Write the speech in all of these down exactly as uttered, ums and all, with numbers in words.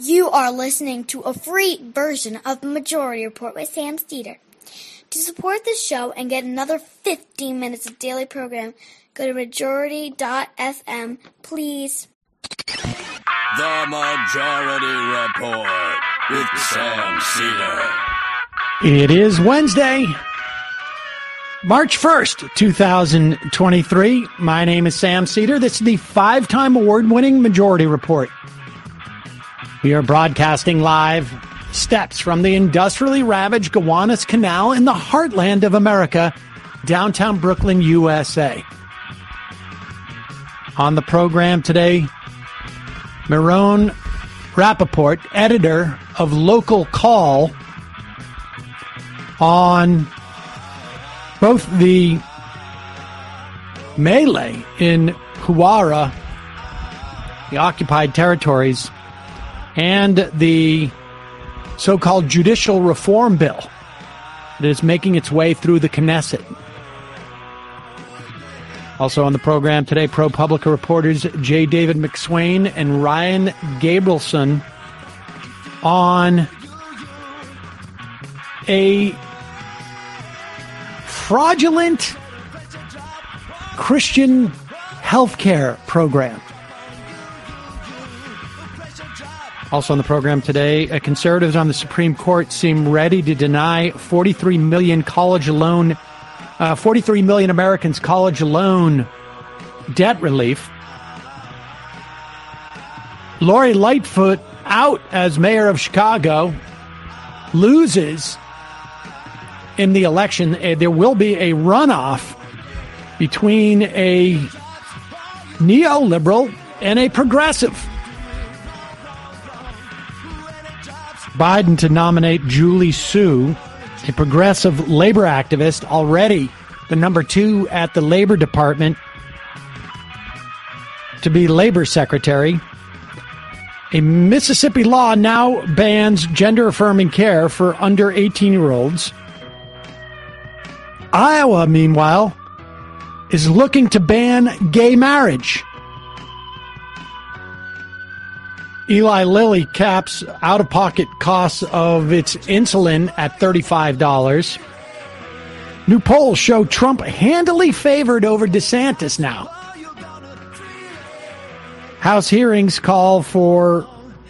You are listening to a free version of Majority Report with Sam Steeder. To support this show and get another fifteen minutes of daily program, go to majority dot f m, please. The Majority Report with Sam Steeder. It is Wednesday, March first, two thousand twenty-three. My name is Sam Steeder. This is the five-time award-winning Majority Report. We are broadcasting live steps from the industrially ravaged Gowanus Canal in the heartland of America, downtown Brooklyn, U S A. On the program today, Meron Rappaport, editor of Local Call, on both the melee in Huwara, the occupied territories, and the so-called judicial reform bill that is making its way through the Knesset. Also on the program today, ProPublica reporters J. David McSwain and Ryan Gabrielson on a fraudulent Christian healthcare program. Also on the program today, uh, conservatives on the Supreme Court seem ready to deny forty-three million college loan, uh, forty-three million Americans college loan debt relief. Lori Lightfoot out as mayor of Chicago, loses in the election. Uh, there will be a runoff between a neoliberal and a progressive. Biden to nominate Julie Su, a progressive labor activist, already the number two at the Labor Department, to be labor secretary. A Mississippi law now bans gender-affirming care for under eighteen-year-olds. Iowa, meanwhile, is looking to ban gay marriage. Eli Lilly caps out-of-pocket costs of its insulin at thirty-five dollars. New polls show Trump handily favored over DeSantis now. House hearings call for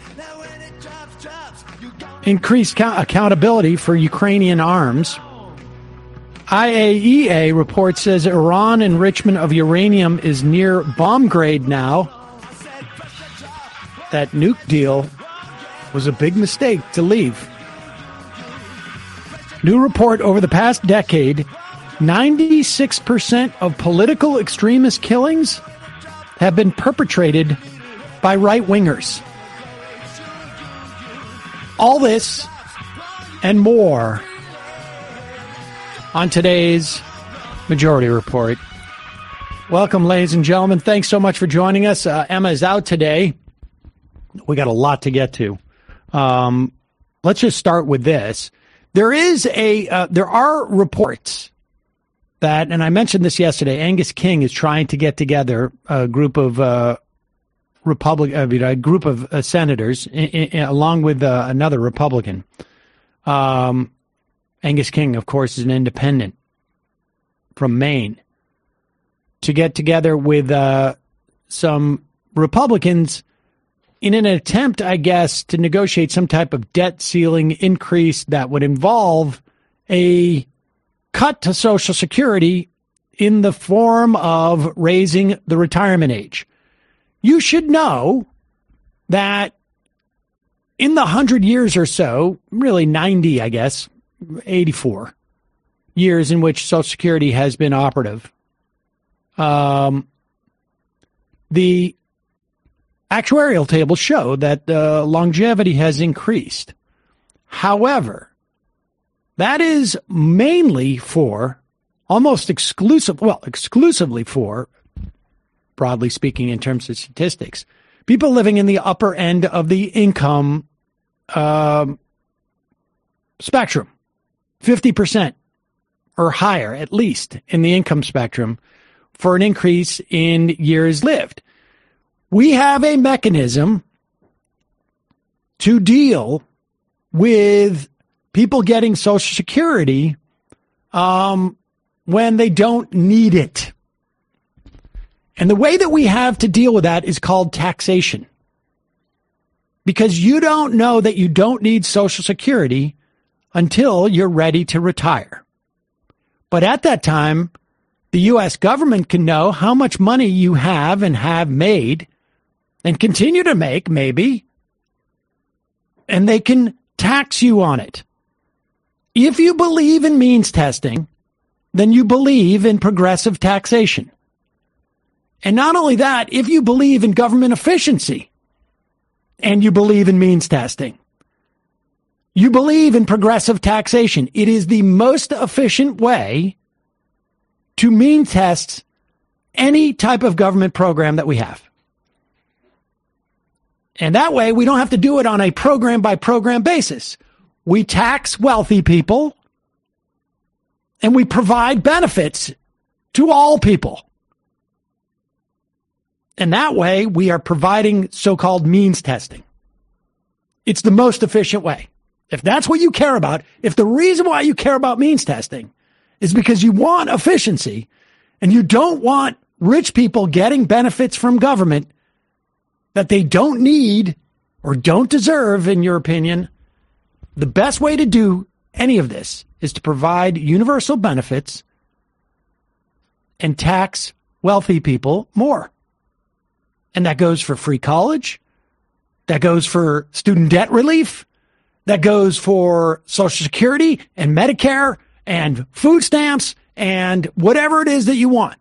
increased count- accountability for Ukrainian arms. I A E A report says Iran enrichment of uranium is near bomb grade now. That nuke deal was a big mistake to leave. New report over the past decade, ninety-six percent of political extremist killings have been perpetrated by right-wingers. All this and more on today's Majority Report. Welcome, ladies and gentlemen. Thanks so much for joining us. Uh, Emma is out today. We got a lot to get to. Um, let's just start with this. There is a, uh, there are reports that, and I mentioned this yesterday, Angus King is trying to get together a group of uh, Republic, uh, a group of uh, senators, in, in, along with uh, another Republican. Um, Angus King, of course, is an independent from Maine, to get together with uh, some Republicans in an attempt, I guess, to negotiate some type of debt ceiling increase that would involve a cut to Social Security in the form of raising the retirement age. You should know that in the hundred years or so, really ninety, I guess, eighty-four years in which Social Security has been operative, um, the actuarial tables show that uh, longevity has increased. However, that is mainly for, almost exclusive, well, exclusively for, broadly speaking in terms of statistics, people living in the upper end of the income um, spectrum, fifty percent or higher, at least, in the income spectrum for an increase in years lived. We have a mechanism to deal with people getting Social Security um, when they don't need it. And the way that we have to deal with that is called taxation. Because you don't know that you don't need Social Security until you're ready to retire. But at that time, the U S government can know how much money you have and have made and continue to make, maybe, and they can tax you on it. If you believe in means testing, then you believe in progressive taxation. And not only that, if you believe in government efficiency and you believe in means testing, you believe in progressive taxation. It is the most efficient way to mean test any type of government program that we have. And that way, we don't have to do it on a program by program basis. We tax wealthy people and we provide benefits to all people. And that way, we are providing so-called means testing. It's the most efficient way. If that's what you care about, if the reason why you care about means testing is because you want efficiency and you don't want rich people getting benefits from government that they don't need or don't deserve, in your opinion, the best way to do any of this is to provide universal benefits and tax wealthy people more. And that goes for free college. That goes for student debt relief. That goes for Social Security and Medicare and food stamps and whatever it is that you want.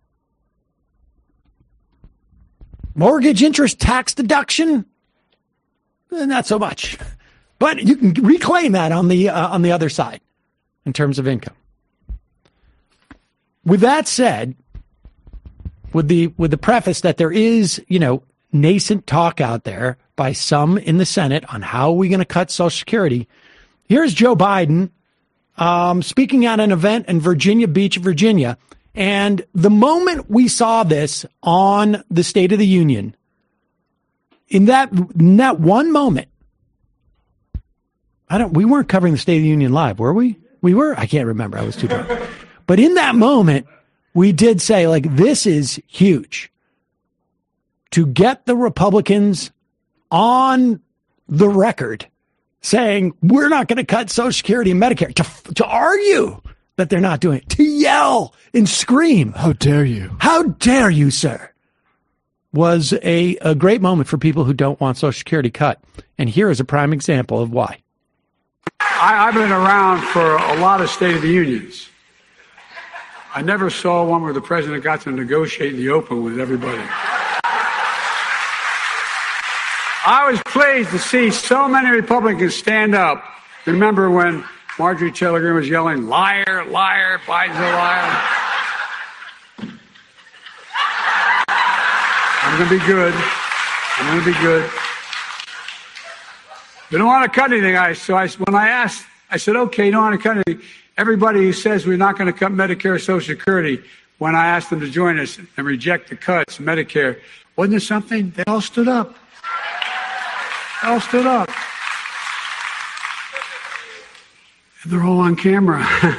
Mortgage interest tax deduction, not so much. But you can reclaim that on the uh, on the other side in terms of income. With that said, with the with the preface that there is, you know, nascent talk out there by some in the Senate on how are we going to cut Social Security, here's Joe Biden um, speaking at an event in Virginia Beach, Virginia. And the moment we saw this on the State of the Union, in that in that one moment, I don't. We weren't covering the State of the Union live, were we? We were. I can't remember. I was too drunk. But in that moment, we did say, like, this is huge. To get the Republicans on the record saying we're not going to cut Social Security and Medicare, to to argue that they're not doing it, to yell and scream. How dare you? How dare you, sir? Was a, a great moment for people who don't want Social Security cut. And here is a prime example of why. I, I've been around for a lot of State of the Unions. I never saw one where the president got to negotiate in the open with everybody. I was pleased to see so many Republicans stand up. Remember when Marjorie Taylor Greene was yelling, liar, liar, Biden's a liar. I'm going to be good. I'm going to be good. They don't want to cut anything. I, so I, when I asked, I said, okay, you don't want to cut anything. Everybody who says we're not going to cut Medicare or Social Security, when I asked them to join us and reject the cuts, Medicare, wasn't it something? They all stood up. They all stood up. And they're all on camera.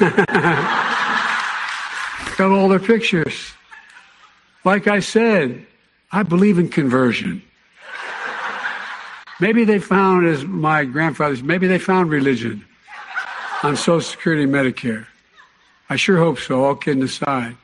Got all their pictures. Like I said, I believe in conversion. Maybe they found, as my grandfathers, maybe they found religion on Social Security and Medicare. I sure hope so, all kidding aside.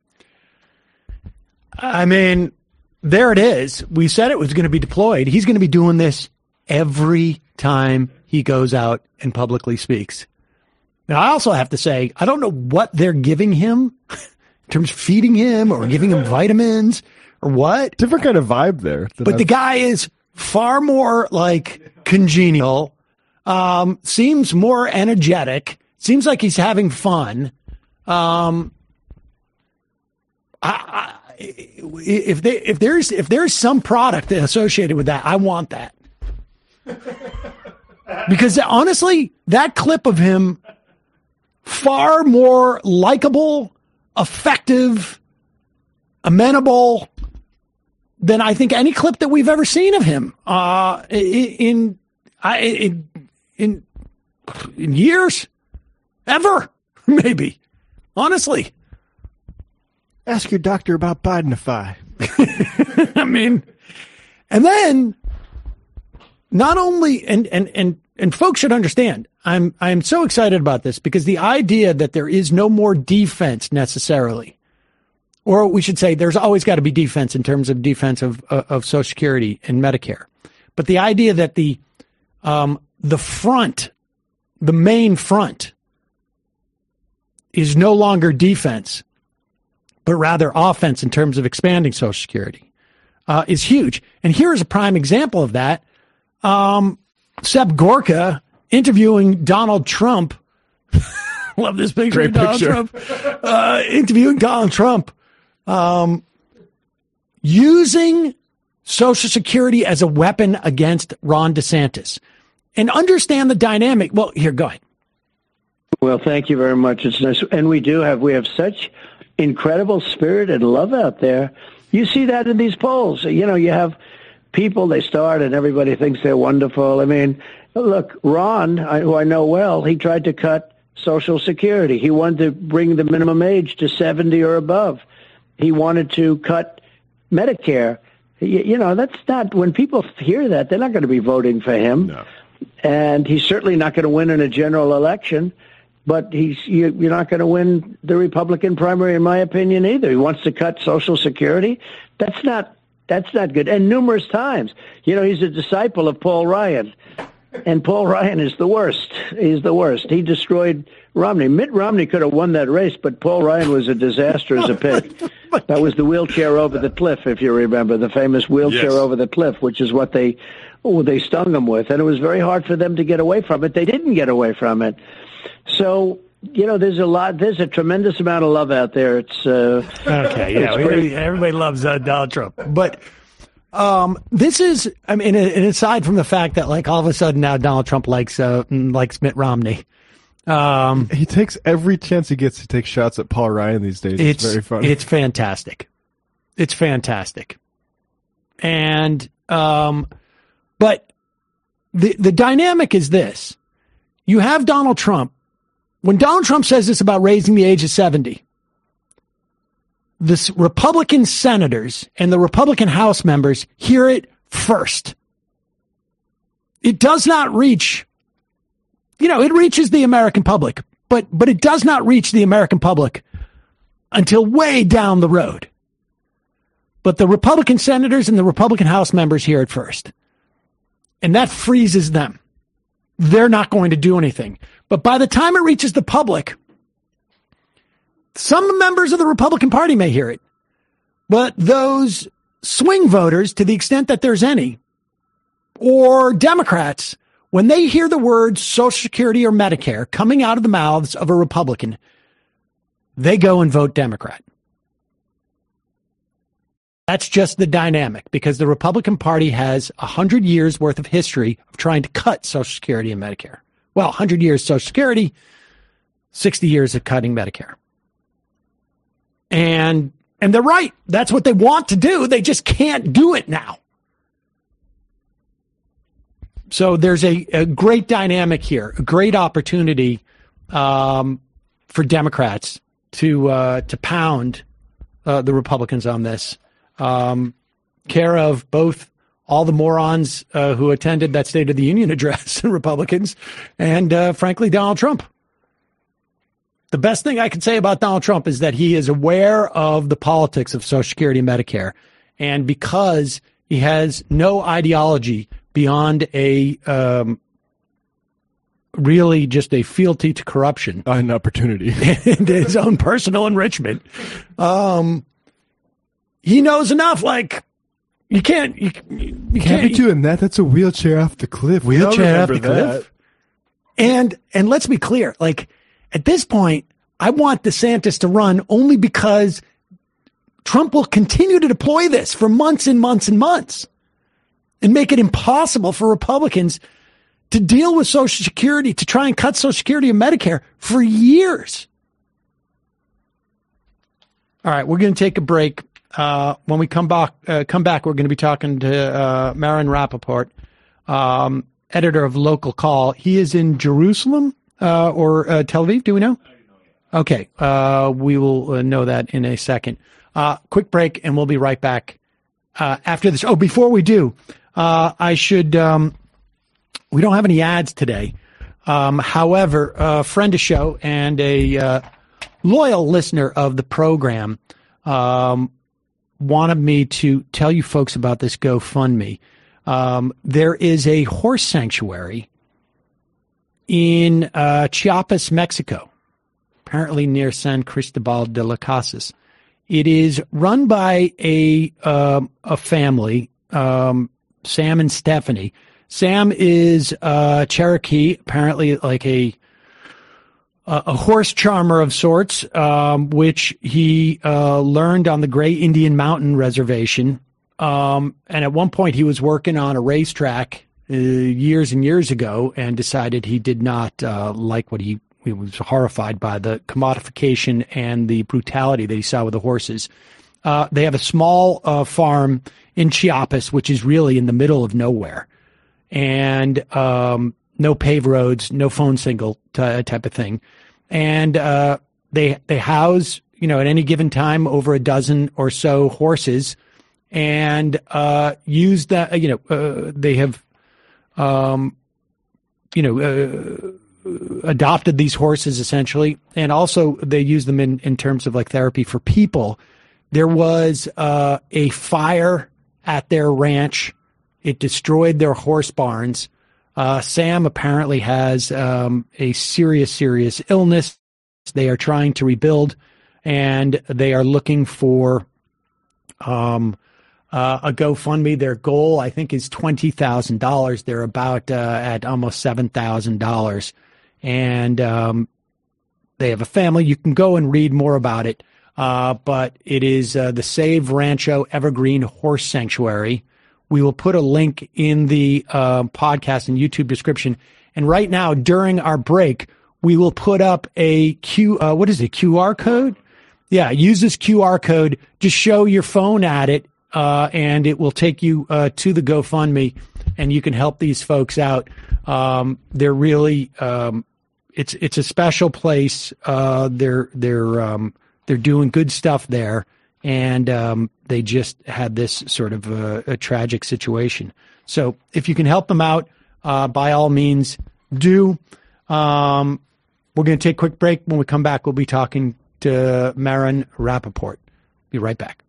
I mean, there it is. We said it was going to be deployed. He's going to be doing this every time he goes out and publicly speaks. Now, I also have to say, I don't know what they're giving him in terms of feeding him or giving him vitamins or what. Different kind of vibe there. But I've... the guy is far more like congenial, um, seems more energetic, seems like he's having fun. Um, I, I, if they, if there's, if there's some product associated with that, I want that. Because honestly, that clip of him, far more likable, effective, amenable than I think any clip that we've ever seen of him. Uh, in, I in in, in years, ever, maybe. Honestly, ask your doctor about Bidenify. I mean, and then not only and and and and folks should understand. I'm I'm so excited about this because the idea that there is no more defense necessarily, or we should say there's always got to be defense in terms of defense of uh, of Social Security and Medicare, but the idea that the um, the front, the main front, is no longer defense, but rather offense in terms of expanding Social Security uh, is huge. And here's a prime example of that. Um, Seb Gorka interviewing Donald Trump. Love this picture Great of Donald picture. Trump. Uh, interviewing Donald Trump. Um, using Social Security as a weapon against Ron DeSantis. And understand the dynamic. Well, here, go ahead. Well, thank you very much. It's nice. And we do have, we have such incredible spirit and love out there. You see that in these polls. You know, you have people, they start and everybody thinks they're wonderful. I mean, look, Ron, I, who I know well, he tried to cut Social Security. He wanted to bring the minimum age to seventy or above. He wanted to cut Medicare. You, you know, that's not, when people hear that, they're not going to be voting for him. No. And he's certainly not going to win in a general election. But he's you, you're not going to win the Republican primary, in my opinion, either. He wants to cut Social Security. That's not that's not good. And numerous times, you know, he's a disciple of Paul Ryan, and Paul Ryan is the worst. He's the worst. He destroyed Romney. Mitt Romney could have won that race, but Paul Ryan was a disaster as a pick. That was the wheelchair over the cliff, if you remember, the famous wheelchair Yes. over the cliff, which is what they oh, they stung him with, and it was very hard for them to get away from it. They didn't get away from it. So, you know, there's a lot, there's a tremendous amount of love out there. It's, uh, Okay, yeah, it's great. everybody loves uh, Donald Trump. But um, this is, I mean, and aside from the fact that, like, all of a sudden now Donald Trump likes uh, likes Mitt Romney. Um, He takes every chance he gets to take shots at Paul Ryan these days. It's, it's very funny. It's fantastic. It's fantastic. And, um, but the the dynamic is this. You have Donald Trump. When Donald Trump says this about raising the age of seventy, the Republican senators and the Republican House members hear it first. It does not reach, you know, it reaches the American public, but but it does not reach the American public until way down the road. But the Republican senators and the Republican House members hear it first. And that freezes them. They're not going to do anything. But by the time it reaches the public, some members of the Republican Party may hear it. But those swing voters, to the extent that there's any, or Democrats, when they hear the words Social Security or Medicare coming out of the mouths of a Republican, they go and vote Democrat. That's just the dynamic, because the Republican Party has one hundred years worth of history of trying to cut Social Security and Medicare. Well, one hundred years Social Security, sixty years of cutting Medicare. And and they're right. That's what they want to do. They just can't do it now. So there's a, a great dynamic here, a great opportunity um, for Democrats to uh, to pound uh, the Republicans on this. Um, care of both all the morons uh, who attended that State of the Union address, Republicans, and uh, frankly, Donald Trump. The best thing I can say about Donald Trump is that he is aware of the politics of Social Security and Medicare. And because he has no ideology beyond a um, really just a fealty to corruption. An opportunity. And his own personal enrichment. Um, he knows enough, like, you can't, you, you Can't can't be doing that. That's a wheelchair off the cliff. We all wheelchair off remember the that. cliff. And, and let's be clear, like, at this point, I want DeSantis to run only because Trump will continue to deploy this for months and months and months and make it impossible for Republicans to deal with Social Security, to try and cut Social Security and Medicare for years. All right, we're going to take a break. Uh, when we come back, uh, come back, we're going to be talking to uh, Marin Rappaport. Um, editor of Local Call. He is in Jerusalem uh, or uh, Tel Aviv. Do we know? Okay. Uh, we will uh, know that in a second. Uh, quick break, and we'll be right back uh, after this. Oh, before we do, uh, I should, um, we don't have any ads today. Um, however, a friend of show and a uh, loyal listener of the program um, wanted me to tell you folks about this GoFundMe. Um, there is a horse sanctuary in uh, Chiapas, Mexico, apparently near San Cristobal de las Casas. It is run by a uh, a family, um, Sam and Stephanie. Sam is uh, Cherokee, apparently like a a horse charmer of sorts, um, which he uh, learned on the Gray Indian Mountain Reservation. Um, and at one point, he was working on a racetrack uh, years and years ago, and decided he did not uh, like what he. He was horrified by the commodification and the brutality that he saw with the horses. Uh, they have a small uh, farm in Chiapas, which is really in the middle of nowhere, and um, no paved roads, no phone signal t- type of thing. And uh, they they house, you know, at any given time over a dozen or so horses, and uh, use that. You know, uh, they have, um, you know. Uh, adopted these horses essentially, and also they use them in, in terms of like therapy for people. There was uh, a fire at their ranch. It destroyed their horse barns. Uh, Sam apparently has um, a serious, serious illness. They are trying to rebuild, and they are looking for um, uh, a GoFundMe. Their goal, I think, is twenty thousand dollars. They're about uh, at almost seven thousand dollars. And um, they have a family. You can go and read more about it. Uh, but it is uh, the Save Rancho Evergreen Horse Sanctuary. We will put a link in the uh, podcast and YouTube description. And right now, during our break, we will put up a Q. Uh, what is it? Q R code? Yeah, use this Q R code. Just show your phone at it, uh, and it will take you uh, to the GoFundMe, and you can help these folks out. Um, they're really. Um, It's it's a special place. Uh, they're they're um, they're doing good stuff there, and um, they just had this sort of a, a tragic situation. So if you can help them out, uh, by all means, do. Um, we're going to take a quick break. When we come back, we'll be talking to Maron Rappaport. Be right back.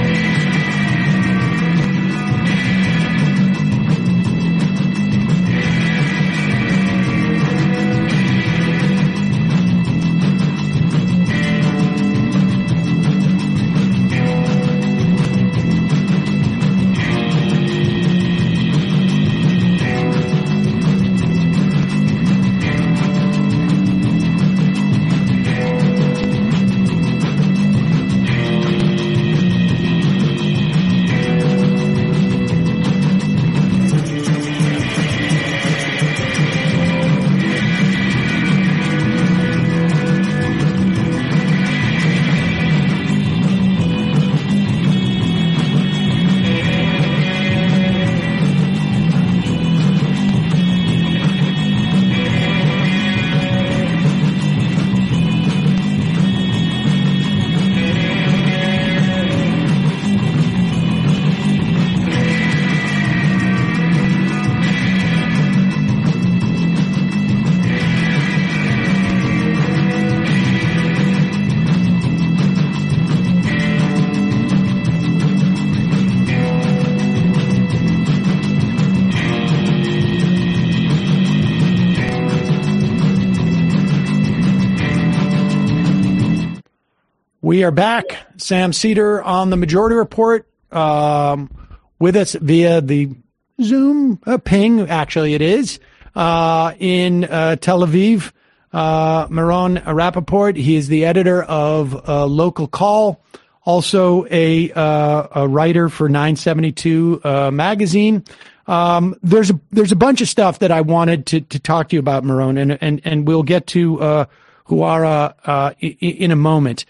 We are back. Sam Seder on the Majority Report, um, with us via the Zoom uh, ping, actually it is, uh, in uh, Tel Aviv. Uh, Maron Rappaport, he is the editor of uh, Local Call, also a, uh, a writer for nine seventy-two uh, magazine. Um, there's a, there's a bunch of stuff that I wanted to, to talk to you about, Maron, and, and, and we'll get to uh, Huara uh, in, in a moment.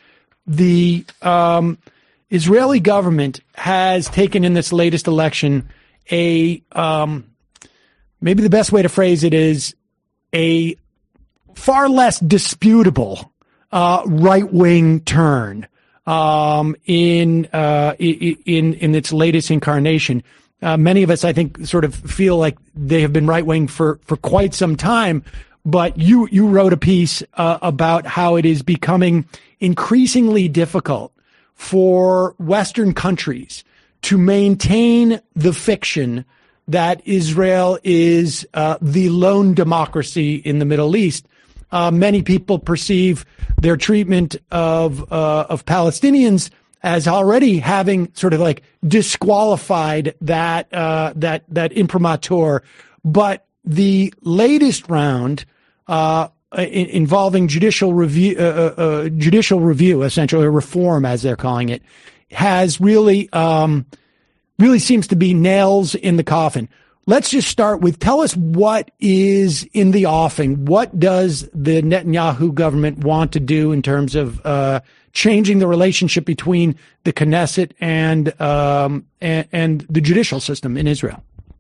The um, Israeli government has taken in this latest election a um, maybe the best way to phrase it is a far less disputable uh, right-wing turn um, in uh, in in its latest incarnation. Uh, many of us, I think, sort of feel like they have been right-wing for, for quite some time. But you you wrote a piece uh, about how it is becoming increasingly difficult for Western countries to maintain the fiction that Israel is uh, the lone democracy in the Middle East. Uh, many people perceive their treatment of uh, of Palestinians as already having sort of like disqualified that uh, that that imprimatur. But the latest round uh, in, involving judicial review, uh, uh, judicial review, essentially, or reform, as they're calling it, has really um, really seems to be nails in the coffin. Let's just start with, tell us what is in the offing. What does the Netanyahu government want to do in terms of uh, changing the relationship between the Knesset and, um, and and the judicial system in Israel?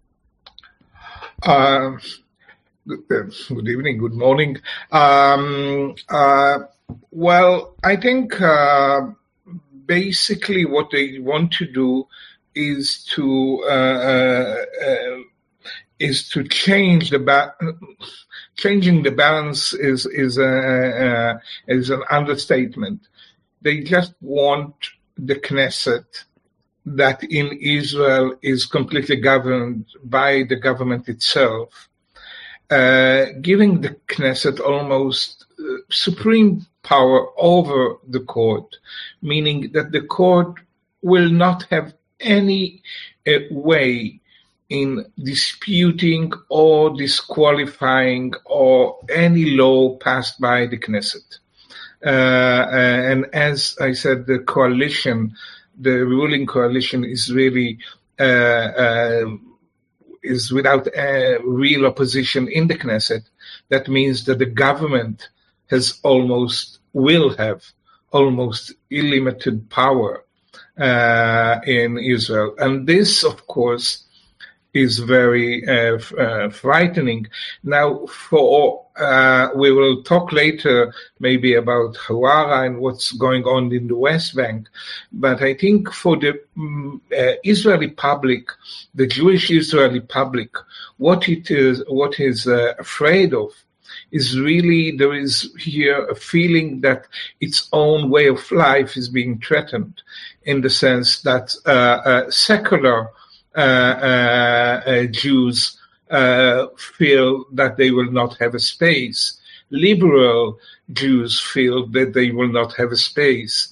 Uh, good evening, good morning. Um, uh, well, I think uh, basically what they want to do is to uh, uh, uh, is to change the ba- changing the balance is is a, uh, is an understatement. They just want the Knesset that in Israel is completely governed by the government itself, uh, giving the Knesset almost uh, supreme power over the court, meaning that the court will not have any uh, way in disputing or disqualifying or any law passed by the Knesset. Uh, and as I said, the coalition, the ruling coalition is really uh, uh, is without a real opposition in the Knesset. That means that the government has almost, will have almost unlimited power uh, in Israel. And this, of course, is very uh, uh, frightening. Now, for uh, we will talk later maybe about Hawara and what's going on in the West Bank, but I think for the um, uh, Israeli public, the Jewish Israeli public, what it is, what is uh, afraid of is really there is here a feeling that its own way of life is being threatened, in the sense that uh, uh, secular Uh, uh, uh, Jews uh, feel that they will not have a space. Liberal Jews feel that they will not have a space.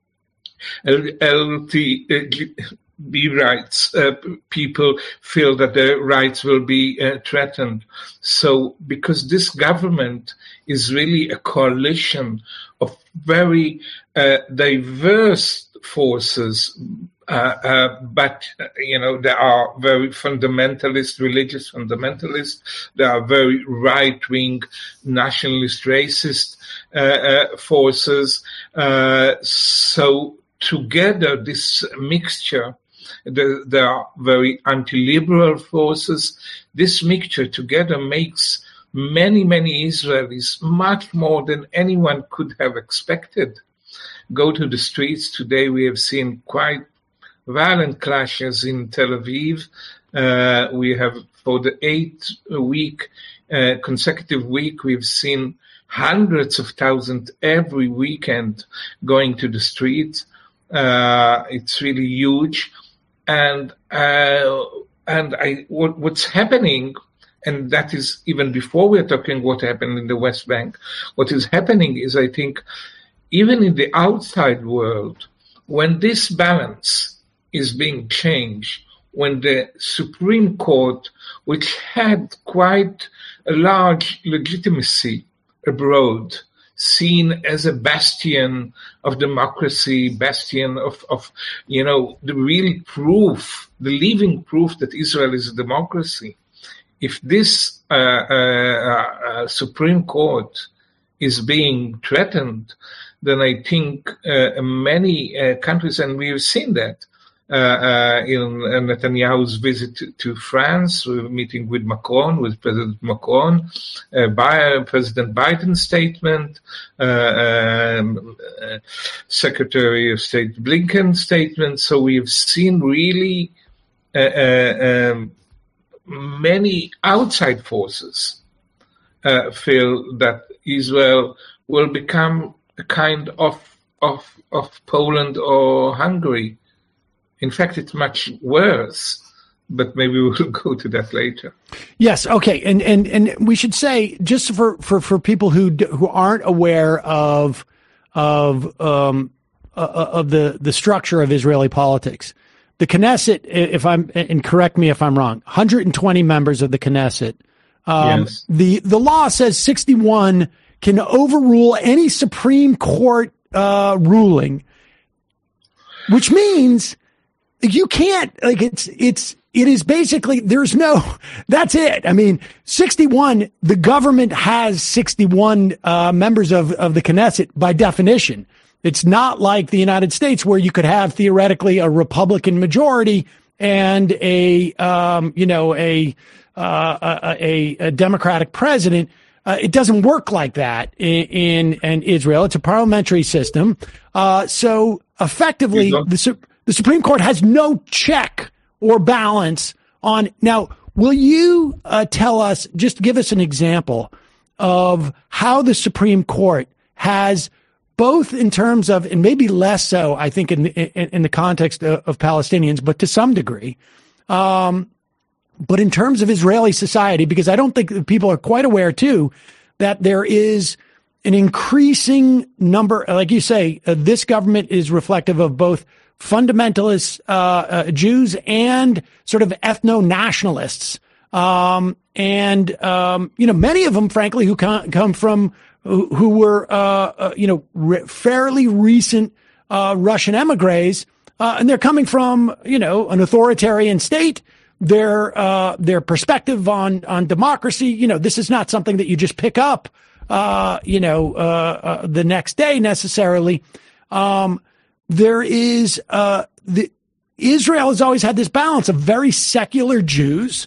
L G B T rights uh, people feel that their rights will be uh, threatened. So, because this government is really a coalition of very uh, diverse forces, Uh, uh, but, uh, you know, there are very fundamentalist, religious fundamentalists. There are very right-wing, nationalist, racist uh, uh, forces. Uh, so together, this mixture, the, there are very anti-liberal forces. This mixture together makes many, many Israelis, much more than anyone could have expected, go to the streets. Today we have seen quite violent clashes in Tel Aviv. Uh, we have, for the eighth week, uh, consecutive week, we've seen hundreds of thousands every weekend going to the streets. Uh, it's really huge. And, uh, and I, what, what's happening, and that is even before we're talking what happened in the West Bank, what is happening is, I think, even in the outside world, when this balance is being changed, when the Supreme Court, which had quite a large legitimacy abroad, seen as a bastion of democracy, bastion of, of, you know, the real proof, the living proof that Israel is a democracy. If this uh, uh, uh, Supreme Court is being threatened, then I think uh, many uh, countries, and we've seen that, uh, uh, in uh, Netanyahu's visit to, to France, uh, meeting with Macron, with President Macron, uh, by President Biden's statement, uh, um, uh, Secretary of State Blinken's statement. So we have seen really uh, uh, um, many outside forces uh, feel that Israel will become a kind of of of Poland or Hungary. In fact, it's much worse, but maybe we'll go to that later. Yes. Okay. And, and, and we should say, just for, for, for people who, who aren't aware of, of, um, uh, of the, the structure of Israeli politics, the Knesset, if I'm, and correct me if I'm wrong, one hundred twenty members of the Knesset. Um, yes. the, the law says sixty-one can overrule any Supreme Court, uh, ruling, which means you can't, like, it's, it's, it is basically, there's no, that's it. I mean, sixty-one, the government has sixty-one, uh, members of, of the Knesset by definition. It's not like the United States where you could have theoretically a Republican majority and a, um, you know, a, uh, a, a Democratic president. Uh, it doesn't work like that in, in, in Israel. It's a parliamentary system. Uh, so effectively, the, the Supreme Court has no check or balance on. Now, will you uh, tell us, just give us an example of how the Supreme Court has, both in terms of, and maybe less so, I think, in in, in the context of, of Palestinians, but to some degree, um, but in terms of Israeli society, because I don't think people are quite aware, too, that there is an increasing number, like you say, uh, this government is reflective of both fundamentalist uh, uh, Jews and sort of ethno-nationalists. Um, and, um, you know, many of them, frankly, who come, come from, who, who were, uh, uh, you know, re- fairly recent uh, Russian emigres, uh, and they're coming from, you know, an authoritarian state. Their uh, their perspective on, on democracy, you know, this is not something that you just pick up, uh, you know, uh, uh, the next day necessarily. Um, there is uh, the Israel has always had this balance of very secular Jews,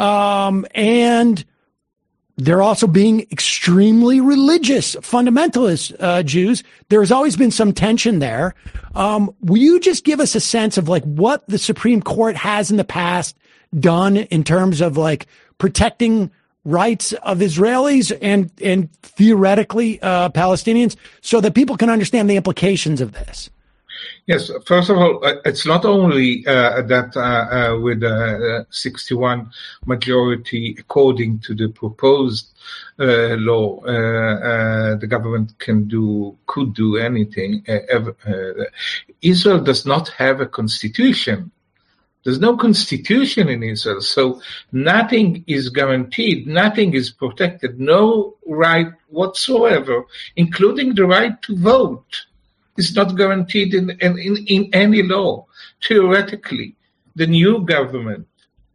um, and they're also being extremely religious, fundamentalist uh, Jews. There has always been some tension there. Um, will you just give us a sense of like what the Supreme Court has in the past done in terms of like protecting rights of Israelis and, and theoretically uh, Palestinians, so that people can understand the implications of this? Yes, first of all, it's not only uh, that uh, uh, with a sixty-one majority, according to the proposed uh, law, uh, uh, the government can do, could do anything. Uh, ever, uh, Israel does not have a constitution. There's no constitution in Israel, so nothing is guaranteed, nothing is protected, no right whatsoever, including the right to vote, is not guaranteed in, in, in any law. Theoretically, the new government,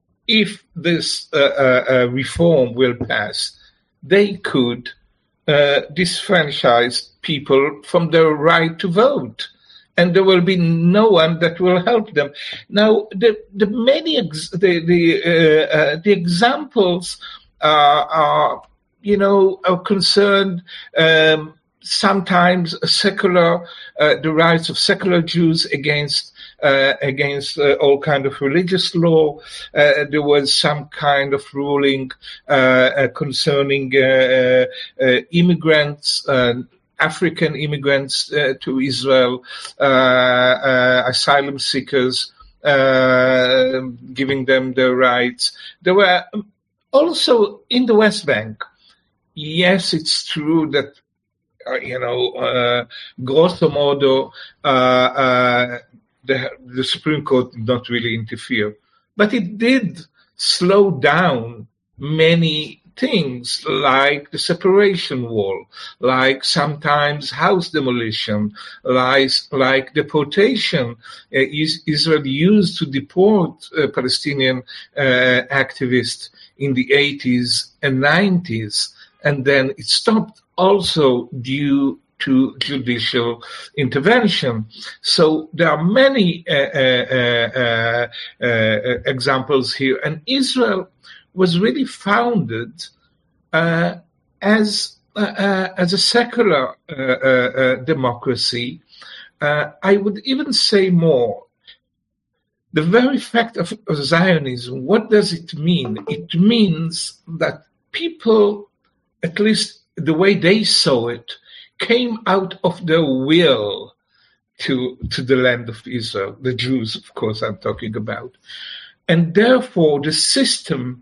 if this uh, uh, reform will pass, they could uh, disfranchise people from their right to vote. And there will be no one that will help them. Now, the the many ex- the the uh, uh, the examples uh, are, you know, are concerned um, sometimes secular uh, the rights of secular Jews against uh, against uh, all kind of religious law. Uh, there was some kind of ruling uh, uh, concerning uh, uh, immigrants. Uh, African immigrants uh, to Israel, uh, uh, asylum seekers, uh, giving them their rights. There were also in the West Bank. Yes, it's true that, uh, you know, uh, grosso modo, uh, uh, the, the Supreme Court did not really interfere, but it did slow down many things like the separation wall, like sometimes house demolition, like, like deportation. Uh, Israel used to deport uh, Palestinian uh, activists in the eighties and nineties, and then it stopped also due to judicial intervention. So there are many uh, uh, uh, uh, examples here. And Israel was really founded uh, as uh, uh, as a secular uh, uh, uh, democracy. Uh, I would even say more. The very fact of, of Zionism, what does it mean? It means that people, at least the way they saw it, came out of their will to, to the land of Israel, the Jews, of course, I'm talking about. And therefore, the system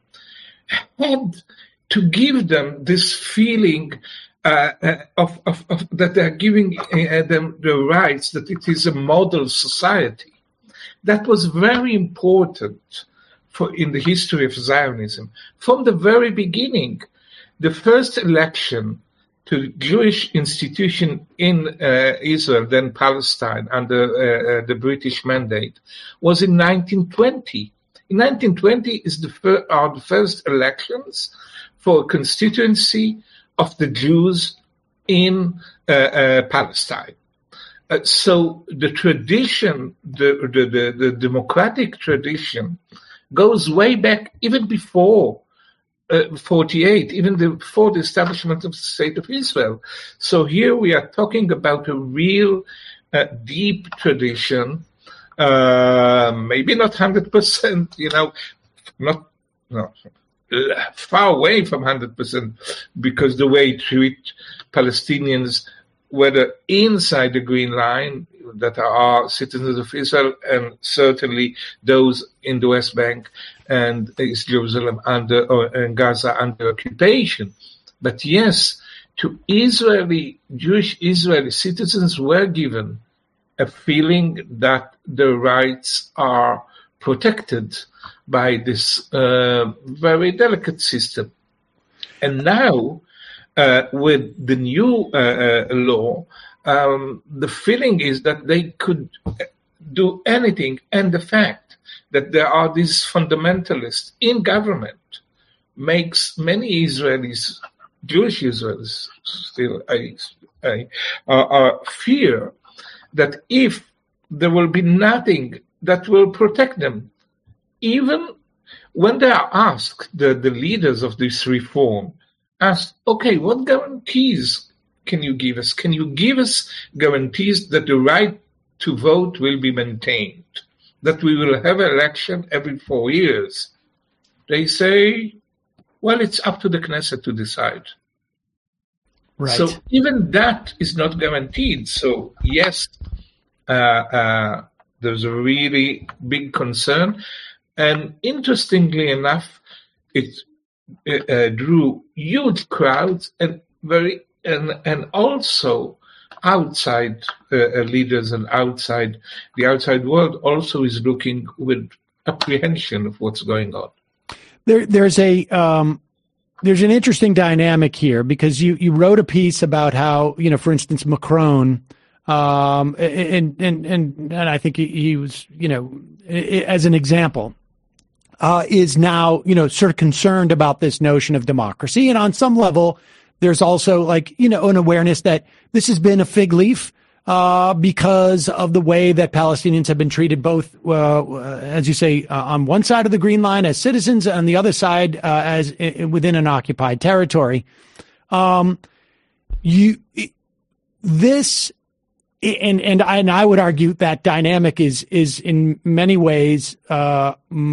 had to give them this feeling uh, uh, of, of, of that they're giving uh, them the rights, that it is a model society. That was very important for in the history of Zionism. From the very beginning, the first election to Jewish institution in uh, Israel, then Palestine, under uh, uh, the British mandate, was in nineteen twenty. In nineteen twenty is the fir- are the first elections for a constituency of the Jews in uh, uh, Palestine. Uh, so the tradition, the, the, the, the democratic tradition, goes way back even before uh, forty-eight, even the, before the establishment of the State of Israel. So here we are talking about a real uh, deep tradition, uh, maybe not one hundred percent, you know, not no, far away from one hundred percent, because the way it treat Palestinians, whether inside the Green Line, that are citizens of Israel, and certainly those in the West Bank and East Jerusalem under, or and Gaza under occupation. But yes, to Israeli, Jewish Israeli citizens were given a feeling that their rights are protected by this uh, very delicate system. And now, Uh, with the new uh, uh, law, um, the feeling is that they could do anything. And the fact that there are these fundamentalists in government makes many Israelis, Jewish Israelis, still I, I, uh, uh, fear that if there will be nothing that will protect them, even when they are asked, the, the leaders of this reform, asked, okay, what guarantees can you give us? Can you give us guarantees that the right to vote will be maintained, that we will have an election every four years? They say, well, it's up to the Knesset to decide. Right. So even that is not guaranteed. So yes, uh, uh, there's a really big concern. And interestingly enough, it Uh, drew huge crowds, and very and and also outside uh, leaders and outside the outside world also is looking with apprehension of what's going on. There, there's a um, there's an interesting dynamic here, because you you wrote a piece about how, you know, for instance, Macron, um, and and and and I think he, he was, you know, as an example. Uh, is now, you know, sort of concerned about this notion of democracy. And on some level, there's also like, you know, an awareness that this has been a fig leaf, uh, because of the way that Palestinians have been treated, both, uh, as you say, uh, on one side of the Green Line as citizens, and the other side, uh, as uh, within an occupied territory. Um, you, this, and, and I, and I would argue that dynamic is, is in many ways, uh,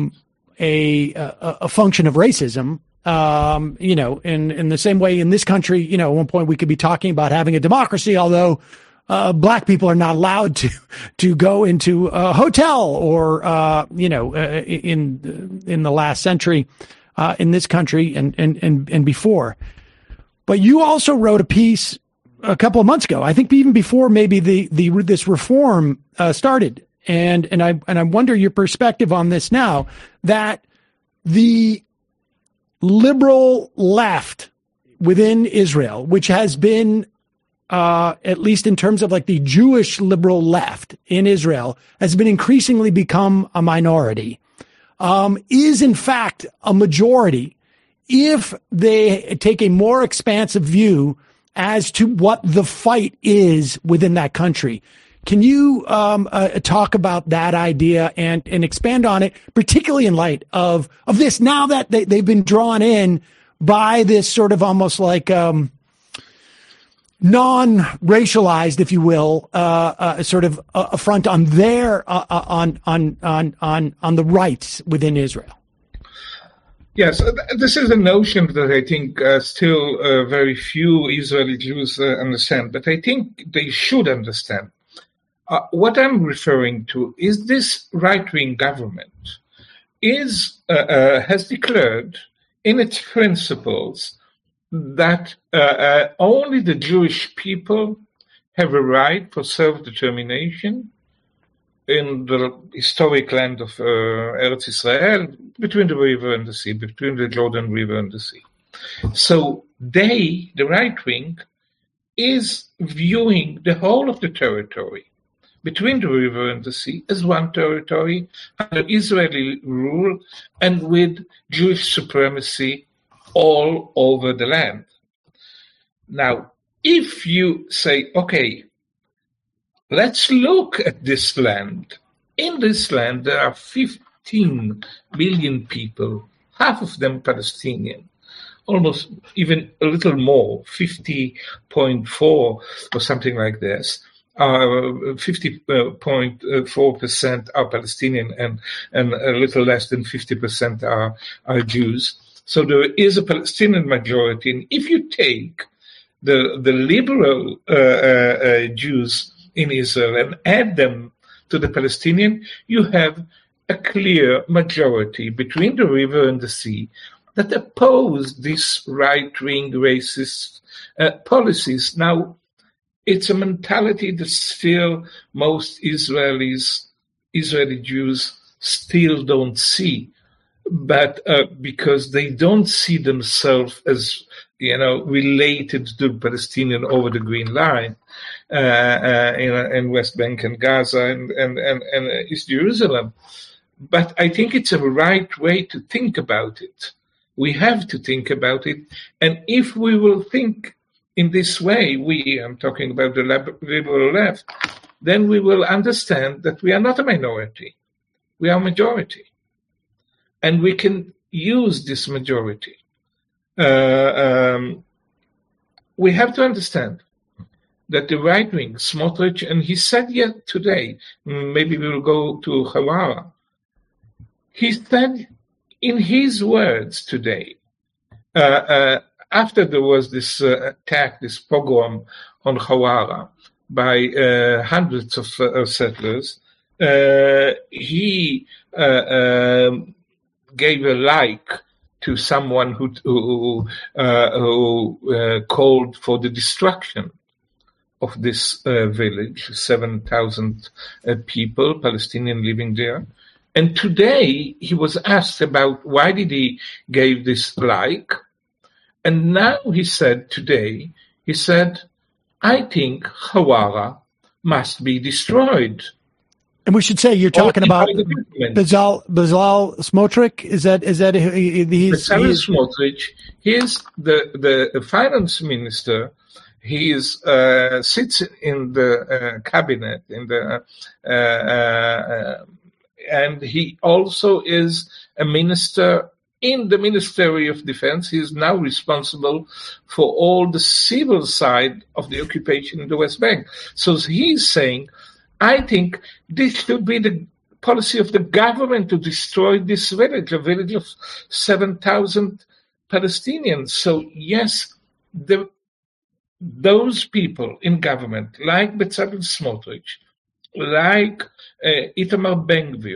A, a a function of racism, um, you know, in, in the same way in this country, you know, at one point we could be talking about having a democracy, although uh, black people are not allowed to to go into a hotel, or, uh, you know, uh, in in the last century uh, in this country and, and, and, and before. But you also wrote a piece a couple of months ago, I think even before maybe the, the this reform uh, started. And and I and I wonder your perspective on this now, that the liberal left within Israel, which has been, uh, at least in terms of like the Jewish liberal left in Israel, has been increasingly become a minority, um, is in fact a majority if they take a more expansive view as to what the fight is within that country. Can you um, uh, talk about that idea and, and expand on it, particularly in light of, of this now that they, they've been drawn in by this sort of almost like um, non-racialized, if you will, uh, uh, sort of uh, affront on their uh, uh, on on on on on the rights within Israel? Yes, this is a notion that I think uh, still uh, very few Israeli Jews uh, understand, but I think they should understand. Uh, what I'm referring to is this right-wing government is uh, uh, has declared in its principles that uh, uh, only the Jewish people have a right for self-determination in the historic land of uh, Eretz Israel, between the river and the sea, between the Jordan River and the sea. So they, the right wing, is viewing the whole of the territory between the river and the sea as one territory under Israeli rule and with Jewish supremacy all over the land. Now, if you say, okay, let's look at this land. In this land, there are fifteen million people, half of them Palestinian, almost even a little more, fifty point four or something like this. Uh, fifty point four percent are Palestinian and, and a little less than fifty percent are, are Jews. So there is a Palestinian majority. And if you take the, the liberal uh, uh, Jews in Israel and add them to the Palestinian, you have a clear majority between the river and the sea that oppose these right-wing racist uh, policies. Now, it's a mentality that still most Israelis, Israeli Jews still don't see, but uh, because they don't see themselves as, you know, related to the Palestinian over the Green Line uh, uh, in, in West Bank and Gaza and, and, and, and East Jerusalem. But I think it's a right way to think about it. We have to think about it. And if we will think in this way, we, I'm talking about the liberal left, then we will understand that we are not a minority. We are a majority. And we can use this majority. Uh, um, we have to understand that the right wing, Smotrich, and he said yet today, maybe we will go to Hawara, he said in his words today, uh, uh, after there was this uh, attack, this pogrom on Hawara by uh, hundreds of uh, settlers, uh, he uh, um, gave a like to someone who who, uh, who uh, called for the destruction of this uh, village, seven thousand uh, people, Palestinian living there. And today he was asked about why did he give this like. And now he said today, he said, I think Hawara must be destroyed. And we should say you're talking about Bezalel Bezalel Smotrich. Is that is that he, he's, Bezalel he's Smotrich? He is the the finance minister. He is uh, sits in the uh, cabinet in the uh, uh, and he also is a minister in the Ministry of Defense. He is now responsible for all the civil side of the occupation in the West Bank. So he's saying, I think this should be the policy of the government to destroy this village, a village of seven thousand Palestinians. So yes, the, those people in government, like Bezalel Smotrich, like uh, Itamar Ben-Gvir,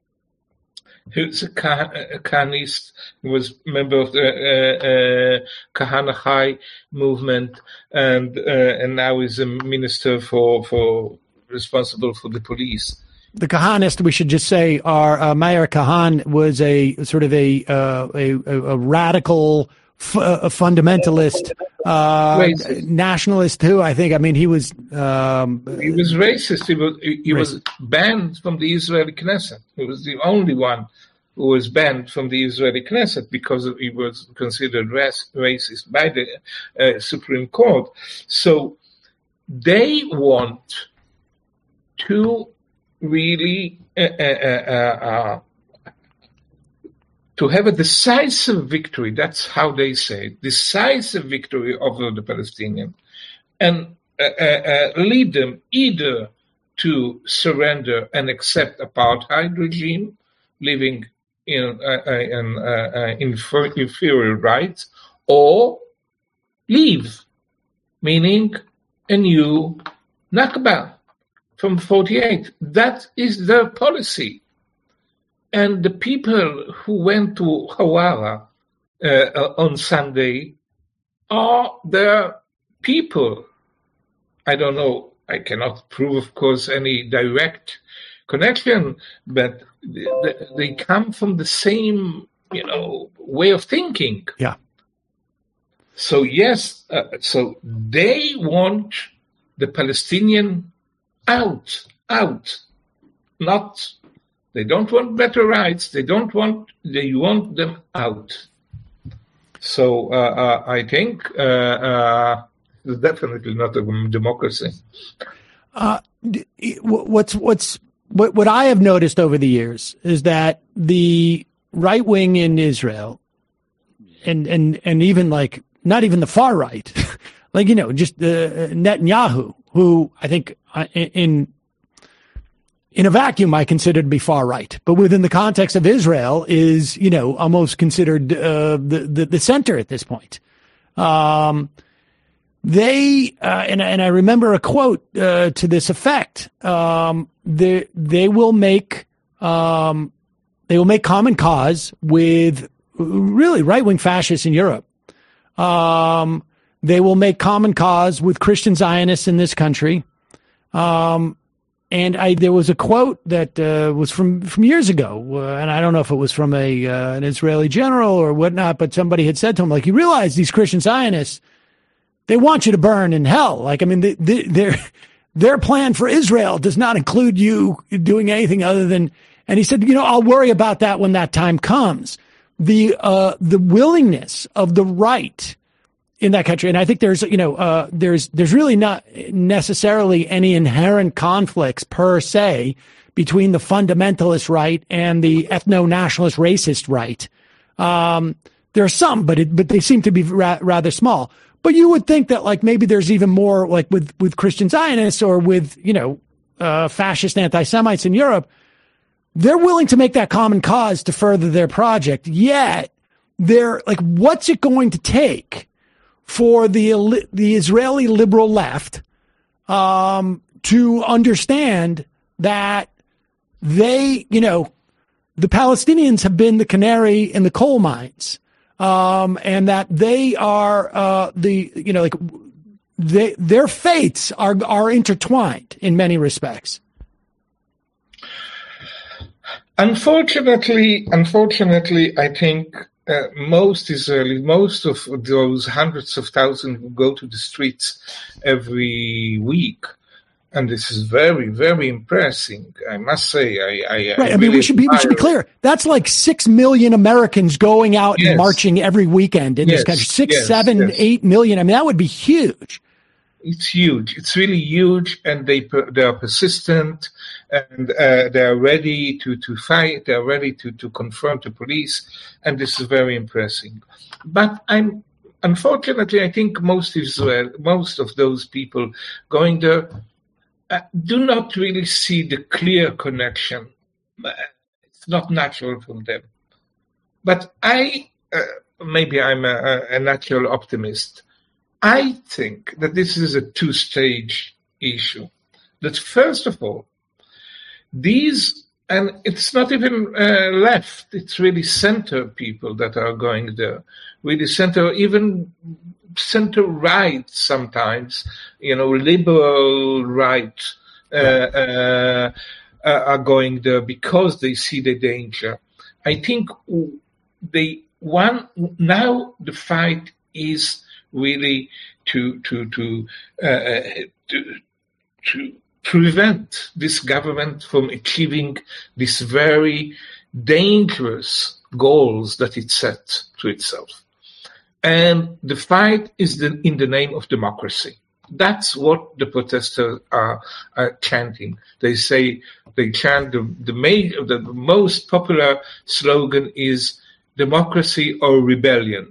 who's a, Kah- a Kahanist, who was a member of the uh, uh, Kahana Chai movement, and uh, and now is a minister for for responsible for the police. The Kahanists, we should just say, are uh, Meir Kahan was a sort of a uh, a, a radical f- a fundamentalist uh, nationalist too. I think. I mean, he was um, he was racist. He was he, he was banned from the Israeli Knesset. He was the only one who was banned from the Israeli Knesset because he was considered rac- racist by the uh, Supreme Court. So they want to really uh, uh, uh, uh, to have a decisive victory. That's how they say it, decisive victory over the Palestinians, and uh, uh, uh, lead them either to surrender and accept apartheid regime, living in, uh, uh, in uh, uh, infer- inferior rights, or leave, meaning a new Nakba from forty-eight. That is their policy. And the people who went to Hawara uh, on Sunday are their people. I don't know. I cannot prove, of course, any direct connection, but they come from the same, you know, way of thinking. Yeah. So yes, uh, so they want the Palestinian out, out, not. They don't want better rights. They don't want. They want them out. So uh, uh, I think uh, uh, it's definitely not a democracy. Uh, what's what's what what I have noticed over the years is that the right wing in Israel, and and and even like not even the far right, like you know just uh, Netanyahu, who I think in. In a vacuum, I consider to be far right, but within the context of Israel is, you know, almost considered uh, the, the the center at this point. Um, they uh, and and I remember a quote uh, to this effect. Um, they they will make um, they will make common cause with really right wing fascists in Europe. Um, they will make common cause with Christian Zionists in this country. Um, And I, there was a quote that uh, was from, from years ago, uh, and I don't know if it was from a uh, an Israeli general or whatnot, but somebody had said to him, like, you realize these Christian Zionists, they want you to burn in hell. Like, I mean, they, they, their their plan for Israel does not include you doing anything other than. And he said, you know, I'll worry about that when that time comes. The uh, the willingness of the right in that country. And I think there's, you know, uh, there's, there's really not necessarily any inherent conflicts per se between the fundamentalist right and the ethno-nationalist racist right. Um, there are some, but it, but they seem to be ra- rather small. But you would think that like maybe there's even more like with, with Christian Zionists or with, you know, uh, fascist anti-Semites in Europe. They're willing to make that common cause to further their project. Yet they're like, what's it going to take for the the Israeli liberal left um, to understand that they, you know, the Palestinians have been the canary in the coal mines, um, and that they are uh, the, you know, like they, their fates are are intertwined in many respects. Unfortunately, unfortunately, I think. Uh, most Israelis, most of those hundreds of thousands who go to the streets every week, and this is very, very impressing. I must say, I, I, right. I, I mean, really we should be we should be clear. That's like six million Americans going out yes. and marching every weekend in yes. this country. Six, yes. seven, yes. eight million. I mean, that would be huge. It's huge. It's really huge, and they they are persistent, and uh, they are ready to, to fight. They are ready to, to confront the police, and this is very impressive. But I'm unfortunately, I think most Israel, most of those people going there uh, do not really see the clear connection. It's not natural from them. But I uh, maybe I'm a, a natural optimist. I think that this is a two-stage issue. That first of all, these, and it's not even uh, left, it's really center people that are going there. Really center, even center-right sometimes, you know, liberal right uh, uh, uh, are going there because they see the danger. I think they, one, now the fight is really to to to, uh, to to prevent this government from achieving this very dangerous goals that it set to itself. And the fight is the, in the name of democracy. That's what the protesters are, are chanting. They say, they chant, the, the, major, the most popular slogan is democracy or rebellion.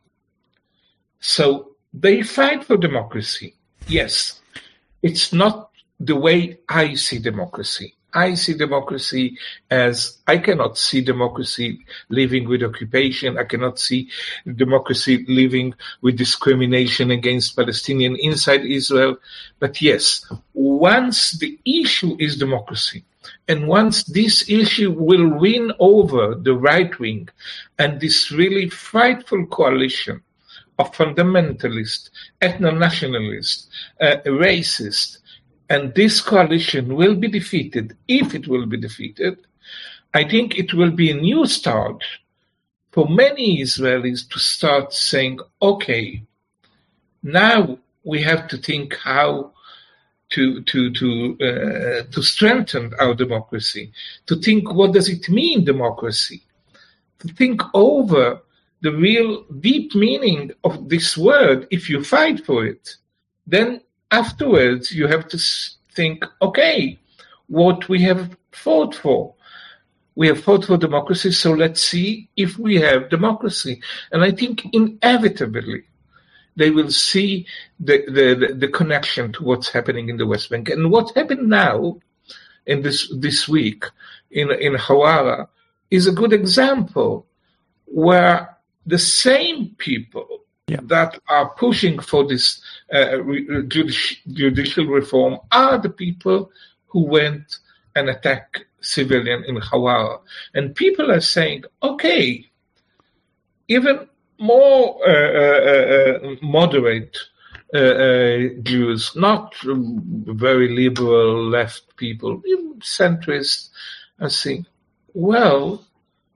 So they fight for democracy. Yes, it's not the way I see democracy. I see democracy as, I cannot see democracy living with occupation. I cannot see democracy living with discrimination against Palestinians inside Israel. But yes, once the issue is democracy, and once this issue will win over the right wing and this really frightful coalition of fundamentalists, ethno-nationalists, uh, racists, and this coalition will be defeated, if it will be defeated, I think it will be a new start for many Israelis to start saying, okay, now we have to think how to to to uh, to strengthen our democracy, to think what does it mean, democracy, to think over the real deep meaning of this word. If you fight for it, then afterwards, you have to think, okay, what we have fought for. We have fought for democracy, so let's see if we have democracy. And I think inevitably they will see the, the, the connection to what's happening in the West Bank. And what happened now in this this week in, in Hawara is a good example where the same people Yeah. that are pushing for this uh, judici- judicial reform are the people who went and attacked civilians in Hawara. And people are saying, okay, even more uh, uh, uh, moderate uh, uh, Jews, not very liberal left people, even centrists, are saying, well,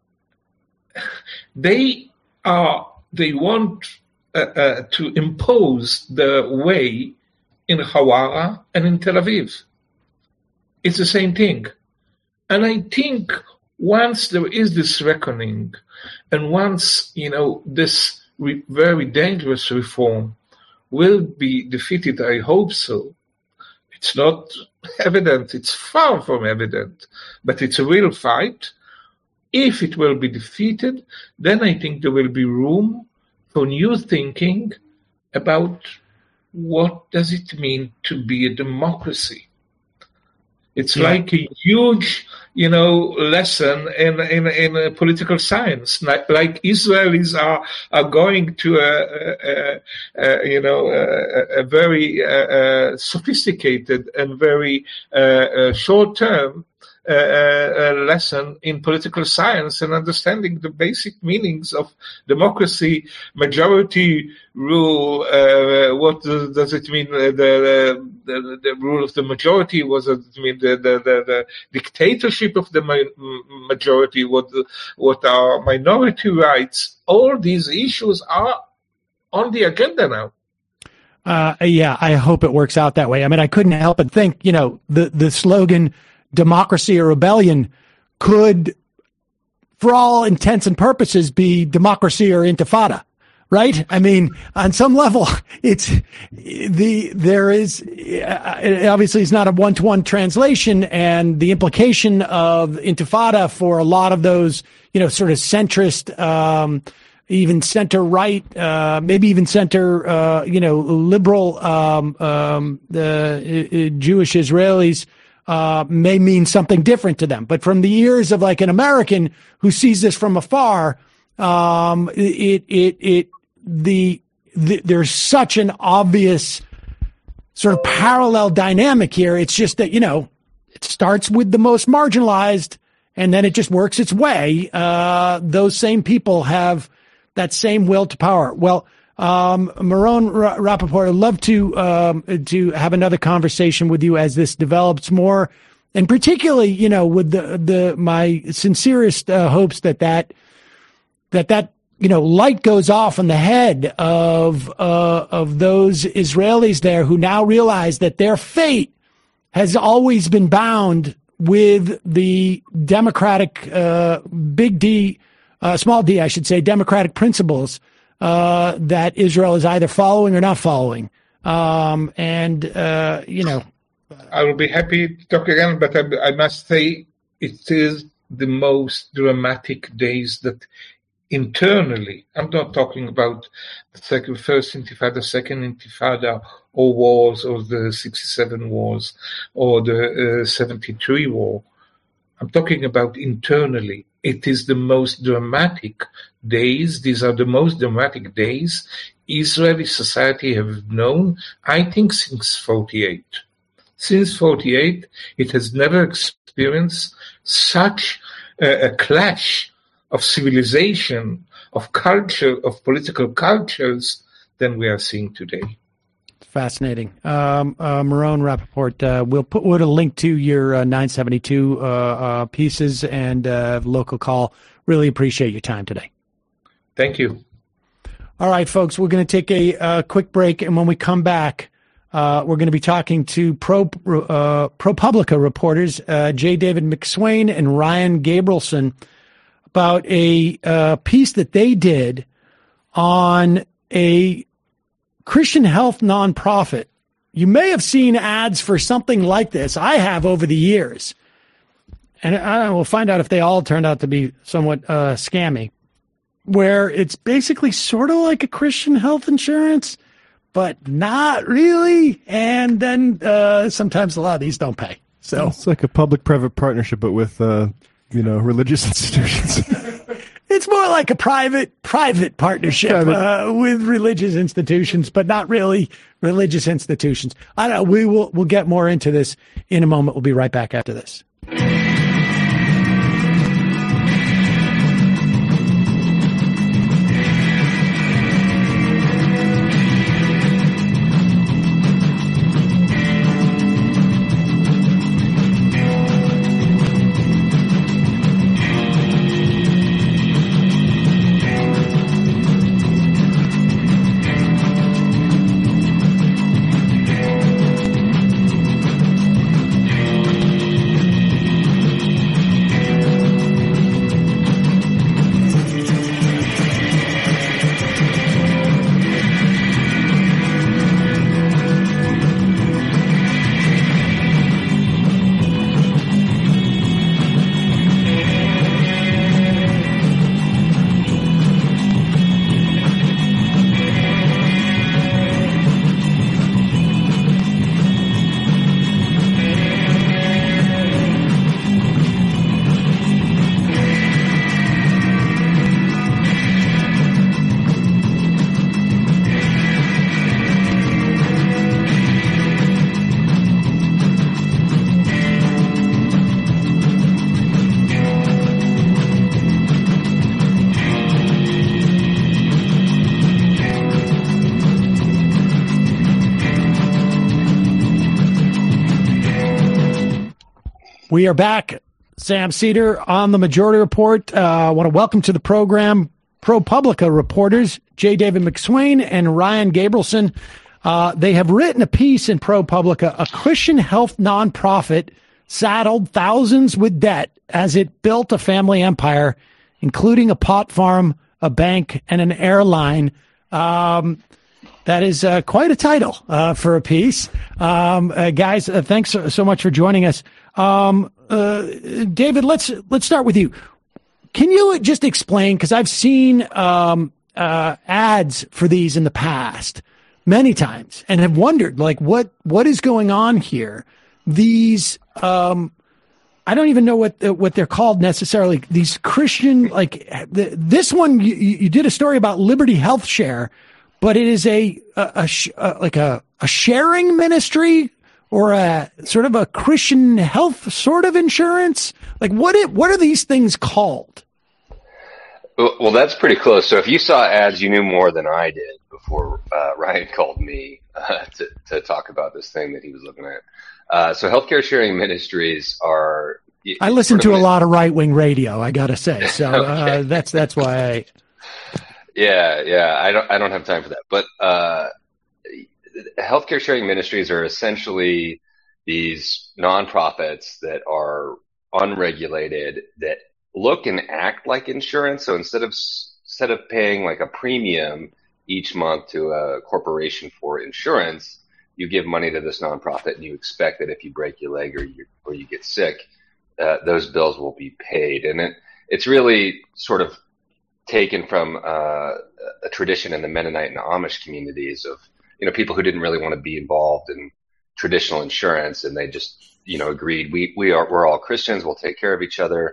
they are, they want Uh, uh, to impose the way in Hawara and in Tel Aviv. It's the same thing. And I think once there is this reckoning, and once, you know, this re- very dangerous reform will be defeated, I hope so. It's not evident, it's far from evident, but it's a real fight. If it will be defeated, then I think there will be room for new thinking about what does it mean to be a democracy. It's yeah. like a huge, you know, lesson in in, in uh, political science. Like, like Israelis are are going to a, a, a you know a, a very uh, uh, sophisticated and very uh, uh, short term Uh, a lesson in political science and understanding the basic meanings of democracy, majority rule. Uh, what does, does it mean? Uh, the, the the rule of the majority. What does it mean? The the, the, the dictatorship of the ma- majority. What what are minority rights? All these issues are on the agenda now. Uh, yeah, I hope it works out that way. I mean, I couldn't help but think, you know, the the slogan, democracy or rebellion, could, for all intents and purposes, be democracy or intifada, right? I mean, on some level, it's the, there is, obviously it's not a one-to-one translation, and the implication of intifada for a lot of those, you know, sort of centrist, um, even center right, uh, maybe even center, uh, you know, liberal, um, um, the uh, Jewish Israelis, Uh, may mean something different to them. But from the ears of like an American who sees this from afar, um, it, it, it, the, the, there's such an obvious sort of parallel dynamic here. It's just that, you know, it starts with the most marginalized and then it just works its way. Uh, those same people have that same will to power. Well, Um, Meron Rapaport, I'd love to, um, to have another conversation with you as this develops more, and particularly, you know, with the, the, my sincerest, uh, hopes that that, that that, you know, light goes off on the head of, uh, of those Israelis there who now realize that their fate has always been bound with the democratic, uh, big D, uh, small d, I should say, democratic principles uh, that Israel is either following or not following. Um, and, uh, you know. I will be happy to talk again, but I, I must say it is the most dramatic days that internally, I'm not talking about the second, first intifada, second intifada, or wars, or the sixty-seven wars, or the uh, seventy-three war. I'm talking about internally. It is the most dramatic days. These are the most dramatic days Israeli society have known, I think, since forty-eight. Since forty-eight, it has never experienced such a, a clash of civilization, of culture, of political cultures than we are seeing today. Fascinating. Um, uh, Meron Rapaport, uh, we'll put, put a link to your uh, nine seventy-two uh, uh, pieces and uh, local call. Really appreciate your time today. Thank you. All right, folks, we're going to take a uh, quick break, and when we come back, uh, we're going to be talking to Pro uh, ProPublica reporters uh, J. David McSwain and Ryan Gabrielson about a uh, piece that they did on a Christian health nonprofit. You may have seen ads for something like this. I have over the years. And I will find out if they all turned out to be somewhat uh, scammy, where it's basically sort of like a Christian health insurance, but not really. And then uh, sometimes a lot of these don't pay. So it's like a public-private partnership, but with, uh, you know, religious institutions. It's more like a private private partnership uh, with religious institutions, but not really religious institutions. I don't know. We will we'll get more into this in a moment. We'll be right back after this. We are back. Sam Seder on the Majority Report. Uh, I want to welcome to the program ProPublica reporters J. David McSwain and Ryan Gabrielson. Uh, they have written a piece in ProPublica, a Christian health nonprofit saddled thousands with debt as it built a family empire, including a pot farm, a bank, and an airline. Um, that is uh, quite a title uh, for a piece. Um, uh, guys, uh, thanks so, so much for joining us. Um, uh, David, let's let's start with you. Can you just explain, because I've seen um, uh, ads for these in the past many times and have wondered, like, what what is going on here? These, um, I don't even know what what they're called necessarily. These Christian, like the, this one, you, you did a story about Liberty Health Share, but it is a, a, a, a like a, a sharing ministry or a sort of a Christian health sort of insurance. Like, what it, what are these things called? Well, that's pretty close. So if you saw ads, you knew more than I did before uh, Ryan called me uh, to, to talk about this thing that he was looking at. Uh, so healthcare sharing ministries are. I listen to a lot of right wing radio, I gotta say. So okay. uh, that's that's why I. Yeah, yeah. I don't I don't have time for that, but uh, healthcare sharing ministries are essentially these nonprofits that are unregulated that look and act like insurance. So instead of instead of paying like a premium each month to a corporation for insurance, you give money to this nonprofit and you expect that if you break your leg or you or you get sick, uh, those bills will be paid. And it, it's really sort of taken from uh, a tradition in the Mennonite and Amish communities of, you know, people who didn't really want to be involved in traditional insurance, and they just, you know, agreed we we are we're all Christians, we'll take care of each other.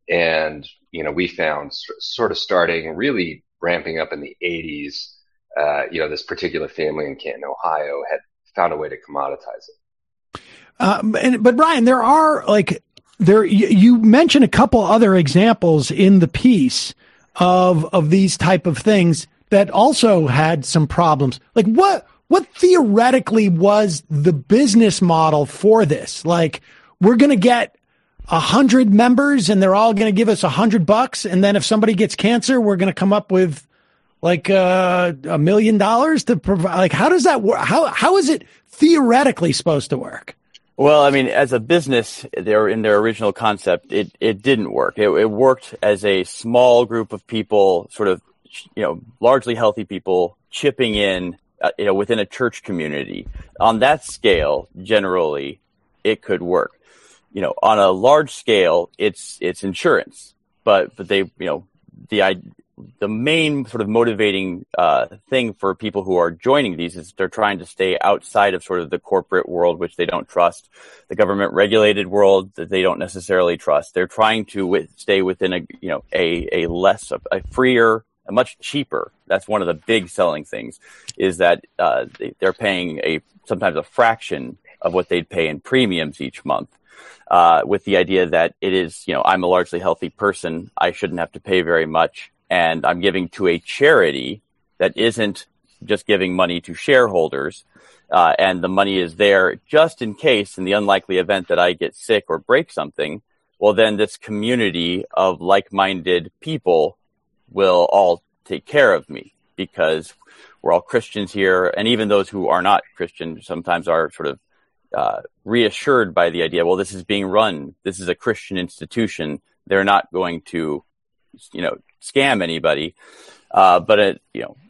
And you know, we found sort of starting really ramping up in the eighties. Uh, you know, this particular family in Canton, Ohio, had found a way to commoditize it. Um, and, but Brian, there are like there you, you mentioned a couple other examples in the piece of of these type of things that also had some problems. Like what? What theoretically was the business model for this? Like, we're going to get a hundred members and they're all going to give us a hundred bucks. And then if somebody gets cancer, we're going to come up with like uh, a million dollars to provide. Like, how does that work? How, how is it theoretically supposed to work? Well, I mean, as a business, they're in their original concept, it, it didn't work. It, it worked as a small group of people, sort of, you know, largely healthy people chipping in, Uh, you know, within a church community. On that scale, generally, it could work. You know, on a large scale, it's it's insurance. But but they, you know, the the main sort of motivating uh, thing for people who are joining these is they're trying to stay outside of sort of the corporate world, which they don't trust, the government regulated world that they don't necessarily trust. They're trying to w- stay within a you know a a less a freer, a much cheaper. That's one of the big selling things, is that uh, they, they're paying a sometimes a fraction of what they'd pay in premiums each month, uh, with the idea that it is, you know, I'm a largely healthy person, I shouldn't have to pay very much, and I'm giving to a charity that isn't just giving money to shareholders, uh, and the money is there just in case, in the unlikely event that I get sick or break something. Well, then this community of like-minded people will all take care of me because we're all Christians here. And even those who are not Christian sometimes are sort of uh, reassured by the idea, well, this is being run. This is a Christian institution. They're not going to, you know, scam anybody. Uh, but, it, you know,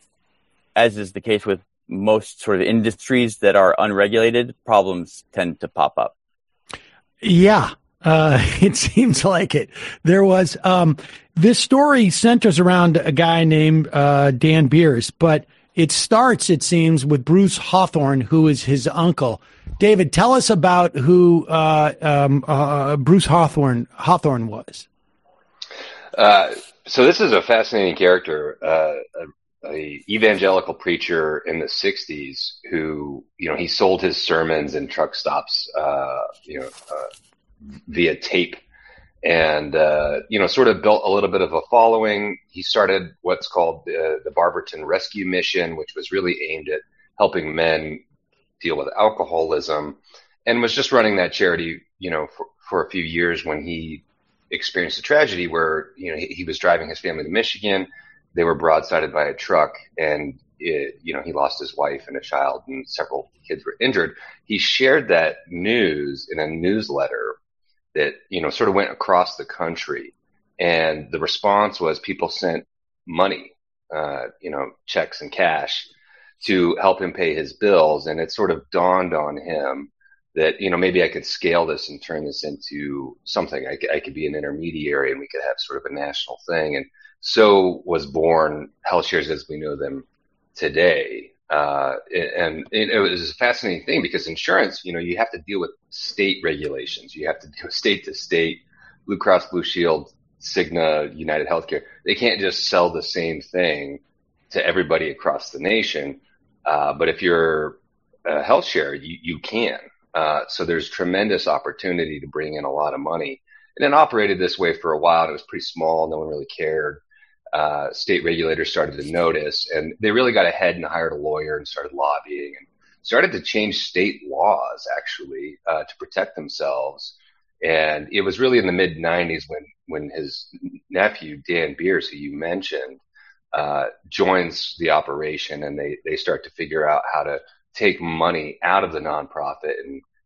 as is the case with most sort of industries that are unregulated, problems tend to pop up. Yeah. Uh, it seems like it. There was, um, this story centers around a guy named, uh, Dan Beers, but it starts, it seems, with Bruce Hawthorne, who is his uncle. David, tell us about who, uh, um, uh, Bruce Hawthorne, Hawthorne was. Uh, so this is a fascinating character, uh, a, a evangelical preacher in the sixties who, you know, he sold his sermons in truck stops, uh, you know, uh, via tape, and uh, you know, sort of built a little bit of a following. He started what's called the, the Barberton Rescue Mission, which was really aimed at helping men deal with alcoholism, and was just running that charity, you know, for, for a few years when he experienced a tragedy where, you know, he, he was driving his family to Michigan. They were broadsided by a truck, and it, you know, he lost his wife and a child, and several kids were injured. He shared that news in a newsletter that, you know, sort of went across the country. And the response was people sent money, uh, you know, checks and cash to help him pay his bills. And it sort of dawned on him that, you know, maybe I could scale this and turn this into something. I, I could be an intermediary and we could have sort of a national thing. And so was born HealthShares as we know them today. Uh, and it, it was a fascinating thing because insurance, you know, you have to deal with state regulations. You have to deal with state to state, Blue Cross Blue Shield, Cigna, United Healthcare. They can't just sell the same thing to everybody across the nation. Uh, but if you're a health share, you, you can. Uh, so there's tremendous opportunity to bring in a lot of money. And it operated this way for a while. And it was pretty small. No one really cared. Uh, state regulators started to notice, and they really got ahead and hired a lawyer and started lobbying and started to change state laws actually, uh, to protect themselves. And it was really in the mid nineties when, when his nephew, Dan Beers, who you mentioned, uh, joins the operation, and they, they start to figure out how to take money out of the nonprofit and,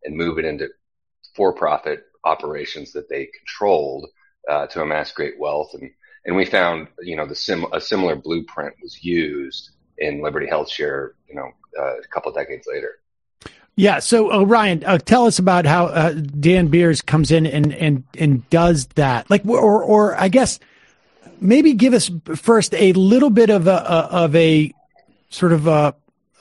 and move it into for-profit operations that they controlled uh, to amass great wealth. And, and we found, you know, the sim- a similar blueprint was used in Liberty HealthShare, you know, uh, a couple of decades later. Yeah. So, uh, Ryan, uh, tell us about how uh, Dan Beers comes in and, and, and does that. Like, or, or I guess maybe give us first a little bit of a, of a sort of a,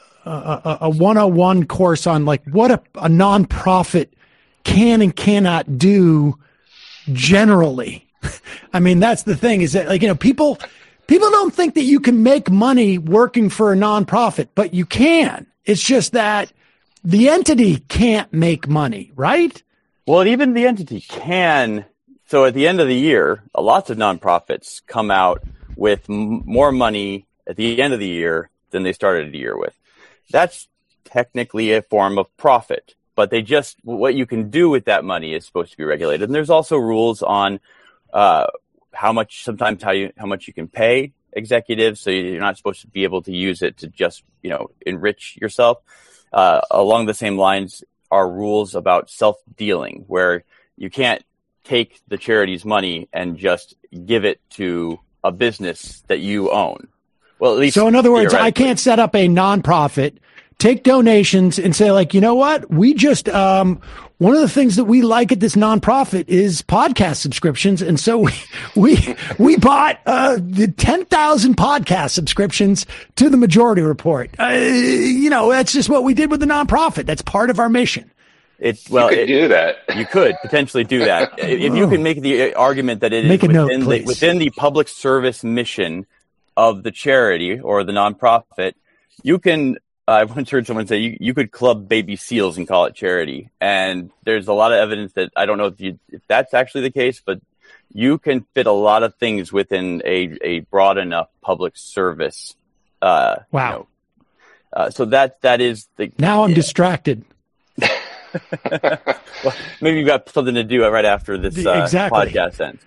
a, a one oh one course on like what a, a nonprofit can and cannot do generally. I mean, that's the thing is that, like, you know, people, people don't think that you can make money working for a nonprofit, but you can. It's just that the entity can't make money, right? Well, even the entity can. So at the end of the year, lots of nonprofits come out with m- more money at the end of the year than they started the year with. That's technically a form of profit, but they just, what you can do with that money is supposed to be regulated. And there's also rules on uh, how much, sometimes how you, how much you can pay executives. So you're not supposed to be able to use it to just, you know, enrich yourself. Uh, along the same lines are rules about self-dealing, where you can't take the charity's money and just give it to a business that you own. Well, at least so in other words, I can't set up a nonprofit, take donations and say like, you know what? We just, um, one of the things that we like at this nonprofit is podcast subscriptions. And so we, we, we bought, uh, the ten thousand podcast subscriptions to the Majority Report. Uh, you know, that's just what we did with the nonprofit. That's part of our mission. It, well, you could it, do that. You could potentially do that. If you can make the argument that it Make is a note, within, the, please. within the public service mission of the charity or the nonprofit, you can, uh, I once heard someone say you, you could club baby seals and call it charity. And there's a lot of evidence that I don't know if you, if that's actually the case, but you can fit a lot of things within a, a broad enough public service. Uh, wow. You know, uh, so that, that is the, now I'm yeah. distracted. Well, maybe you've got something to do right after this uh, exactly. podcast ends.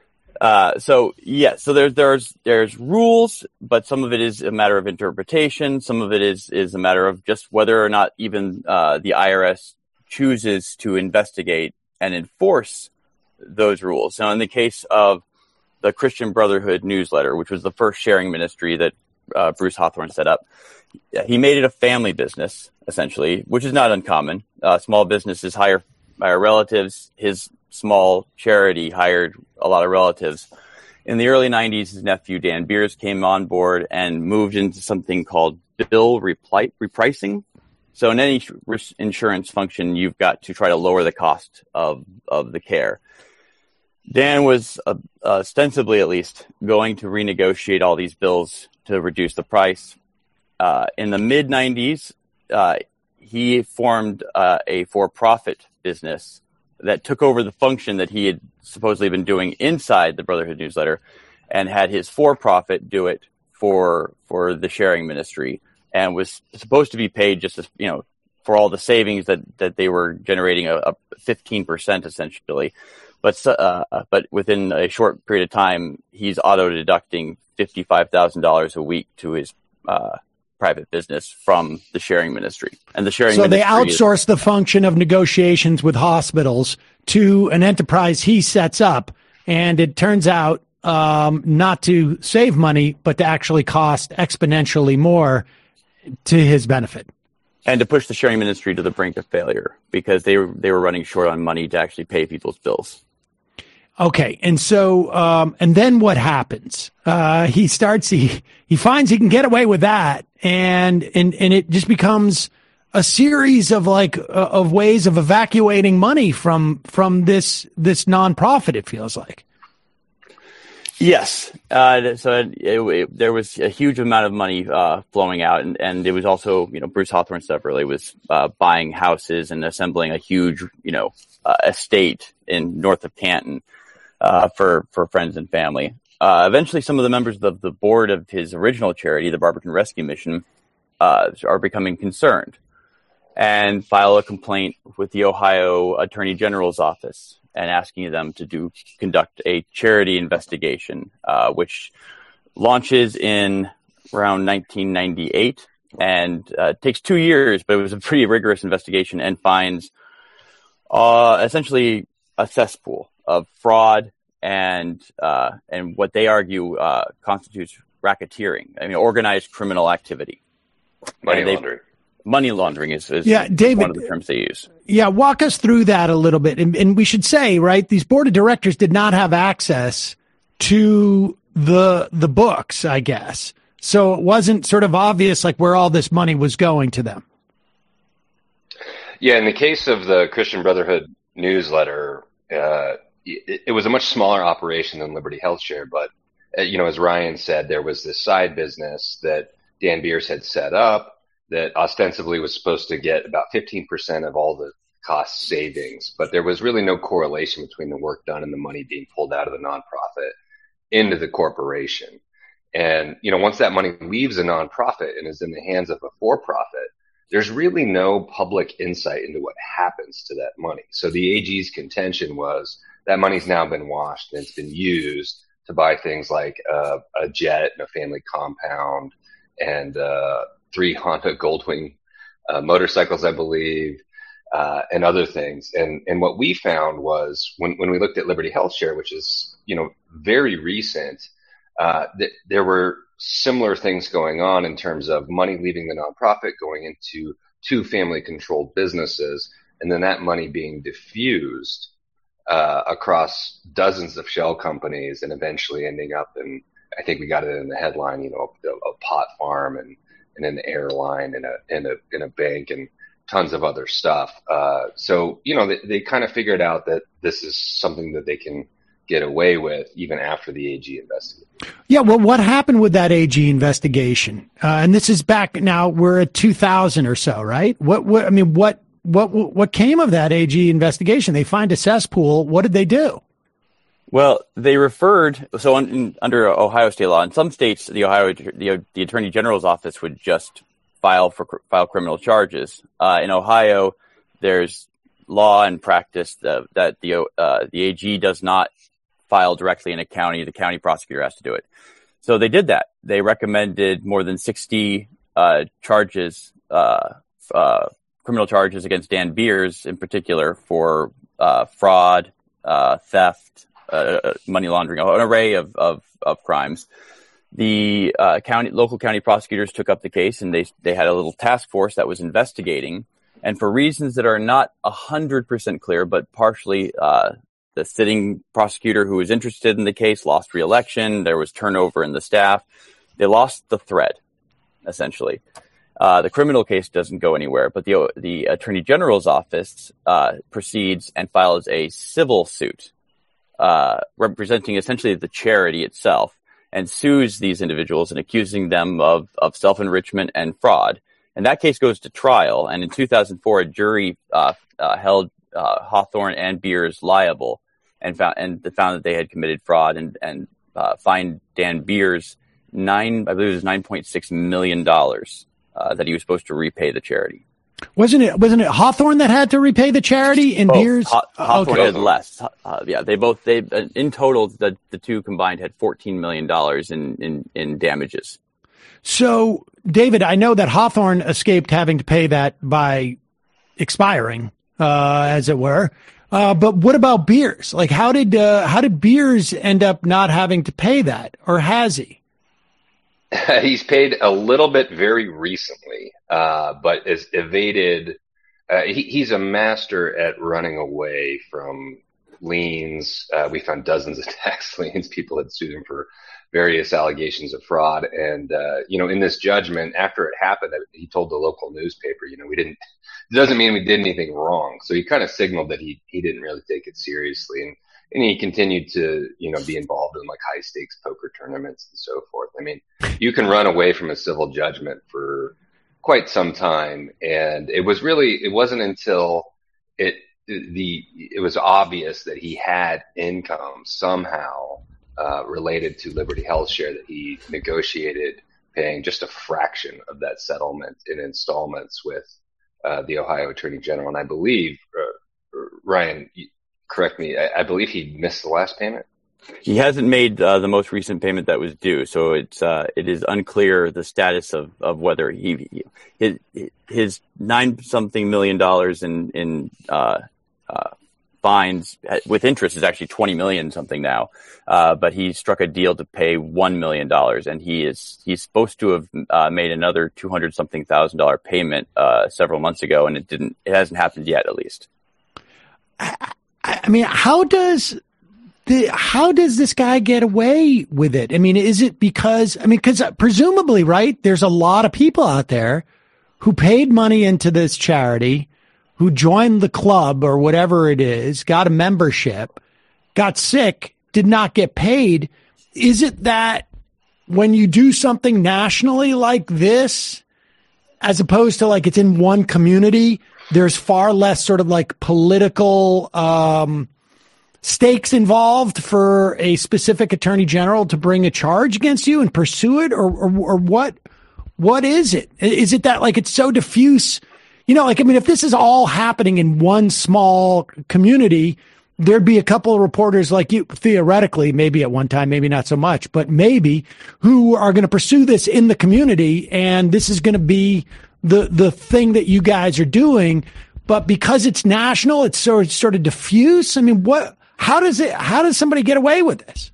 Uh, so yeah, so there's there's there's rules, but some of it is a matter of interpretation. Some of it is is a matter of just whether or not even uh, the I R S chooses to investigate and enforce those rules. Now, in the case of the Christian Brotherhood newsletter, which was the first sharing ministry that uh, Bruce Hawthorne set up, he made it a family business essentially, which is not uncommon. Uh, small businesses hire hire relatives. His small charity hired a lot of relatives. In the early nineties, his nephew Dan Beers came on board and moved into something called bill repli- repricing. So in any insurance function, you've got to try to lower the cost of, of the care. Dan was uh, ostensibly, at least, going to renegotiate all these bills to reduce the price. Uh, in the mid nineties, uh, he formed uh, a for-profit business that took over the function that he had supposedly been doing inside the Brotherhood newsletter, and had his for-profit do it for for the sharing ministry, and was supposed to be paid just as, you know, for all the savings that, that they were generating, a, a fifteen percent essentially. But uh, but within a short period of time, he's auto deducting fifty-five thousand dollars a week to his uh, private business from the sharing ministry. And the sharing so ministry they outsource is- the function of negotiations with hospitals to an enterprise he sets up, and it turns out um, not to save money, but to actually cost exponentially more to his benefit. And to push the sharing ministry to the brink of failure, because they were they were running short on money to actually pay people's bills. Okay, and so um, and then what happens? Uh, he starts he he finds he can get away with that, and and and it just becomes a series of like uh, of ways of evacuating money from from this this nonprofit. It feels like. Yes. Uh, so it, it, it, there was a huge amount of money uh, flowing out, and, and it was also, you know, Bruce Hawthorne stuff really was uh, buying houses and assembling a huge, you know, uh, estate in north of Canton uh, for for friends and family. Uh, eventually, some of the members of the board of his original charity, the Barberton Rescue Mission, uh, are becoming concerned and file a complaint with the Ohio Attorney General's office, and asking them to do conduct a charity investigation, uh, which launches in around nineteen ninety-eight, and uh, takes two years, but it was a pretty rigorous investigation, and finds Uh, essentially a cesspool of fraud and uh, and what they argue uh, constitutes racketeering. I mean, organized criminal activity. Money they, laundering. Money laundering is, is yeah, David, one of the terms they use. Yeah, walk us through that a little bit. And, and we should say, right, these board of directors did not have access to the the books, I guess. So it wasn't sort of obvious like where all this money was going to them. Yeah, in the case of the Christian Brotherhood newsletter, uh, it, it was a much smaller operation than Liberty HealthShare, but uh, you know, as Ryan said, there was this side business that Dan Beers had set up that ostensibly was supposed to get about fifteen percent of all the cost savings, but there was really no correlation between the work done and the money being pulled out of the nonprofit into the corporation. And, you know, once that money leaves a nonprofit and is in the hands of a for-profit, there's really no public insight into what happens to that money. So the A G's contention was that money's now been washed and it's been used to buy things like uh, a jet and a family compound and uh, three Honda Goldwing uh, motorcycles, I believe, uh, and other things. And and what we found was when, when we looked at Liberty HealthShare, which is, you know, very recent, uh, th- there were similar things going on in terms of money leaving the nonprofit, going into two family-controlled businesses, and then that money being diffused uh, across dozens of shell companies and eventually ending up in, I think we got it in the headline, you know, a, a pot farm and and an airline and a, and a, and a bank and tons of other stuff. Uh, so, you know, they, they kind of figured out that this is something that they can get away with even after the A G investigation. Yeah. Well, what happened with that A G investigation? Uh, and this is back now, we're at two thousand or so, right? What, what, I mean, what, what, what came of that A G investigation? They find a cesspool. What did they do? Well, they referred, so on, in, under Ohio state law, in some states, the Ohio, the, the Attorney General's office would just file for file criminal charges. Uh, in Ohio, there's law and practice that, that the uh, the A G does not file directly in a county. The county prosecutor has to do it. So they did that. They recommended more than sixty uh, charges, uh, uh, criminal charges against Dan Beers in particular for uh, fraud, uh, theft, Uh, money laundering, an array of, of, of crimes. The uh, county, local county prosecutors took up the case, and they they had a little task force that was investigating. And for reasons that are not a hundred percent clear, but partially, uh, the sitting prosecutor who was interested in the case lost re-election. There was turnover in the staff. They lost the thread, essentially. Uh, the criminal case doesn't go anywhere, but the the Attorney General's office uh, proceeds and files a civil suit. Uh, representing essentially the charity itself, and sues these individuals and accusing them of, of self-enrichment and fraud. And that case goes to trial. And in two thousand four, a jury uh, uh, held uh, Hawthorne and Beers liable and found and found that they had committed fraud and and uh, fined Dan Beers nine, I believe it was nine point six million dollars uh, that he was supposed to repay the charity. Wasn't it? Wasn't it Hawthorne that had to repay the charity and oh, Beers? Haw- Hawthorne okay. had less. Uh, yeah, they both. They uh, in total, the the two combined had fourteen million dollars in, in in damages. So, David, I know that Hawthorne escaped having to pay that by expiring, uh, as it were. Uh, but what about Beers? Like, how did uh, how did Beers end up not having to pay that, or has he? He's paid a little bit very recently, uh, but has evaded. Uh, he, he's a master at running away from liens. Uh, we found dozens of tax liens. People had sued him for various allegations of fraud. And, uh, you know, in this judgment, after it happened, he told the local newspaper, you know, we didn't, it doesn't mean we did anything wrong. So he kind of signaled that he, he didn't really take it seriously. And, and he continued to, you know, be involved in like high stakes poker tournaments and so forth. I mean, you can run away from a civil judgment for quite some time. And it was really, it wasn't until it, the, it was obvious that he had income somehow, uh, related to Liberty HealthShare that he negotiated paying just a fraction of that settlement in installments with, uh, the Ohio Attorney General. And I believe, uh, Ryan, correct me, I, I believe he missed the last payment. He hasn't made uh, the most recent payment that was due, so it's uh, it is unclear the status of, of whether he his his nine something million dollars in in uh, uh, fines with interest is actually twenty million something now. Uh, but he struck a deal to pay one million dollars, and he is, he's supposed to have uh, made another two hundred something thousand dollar payment uh, several months ago, and it didn't, it hasn't happened yet, at least. I, I mean, how does the, how does this guy get away with it? I mean, is it because, I mean, because presumably, right, there's a lot of people out there who paid money into this charity, who joined the club or whatever it is, got a membership, got sick, did not get paid. Is it that when you do something nationally like this, as opposed to like it's in one community, there's far less sort of like political um, stakes involved for a specific attorney general to bring a charge against you and pursue it, or, or, or what? What is it? Is it that like it's so diffuse? You know, like, I mean, if this is all happening in one small community, there'd be a couple of reporters like you, theoretically, maybe at one time, maybe not so much, but maybe, who are going to pursue this in the community, and this is going to be the the thing that you guys are doing. But because it's national, it's sort of, sort of diffuse. I mean, what? How does it? How does somebody get away with this?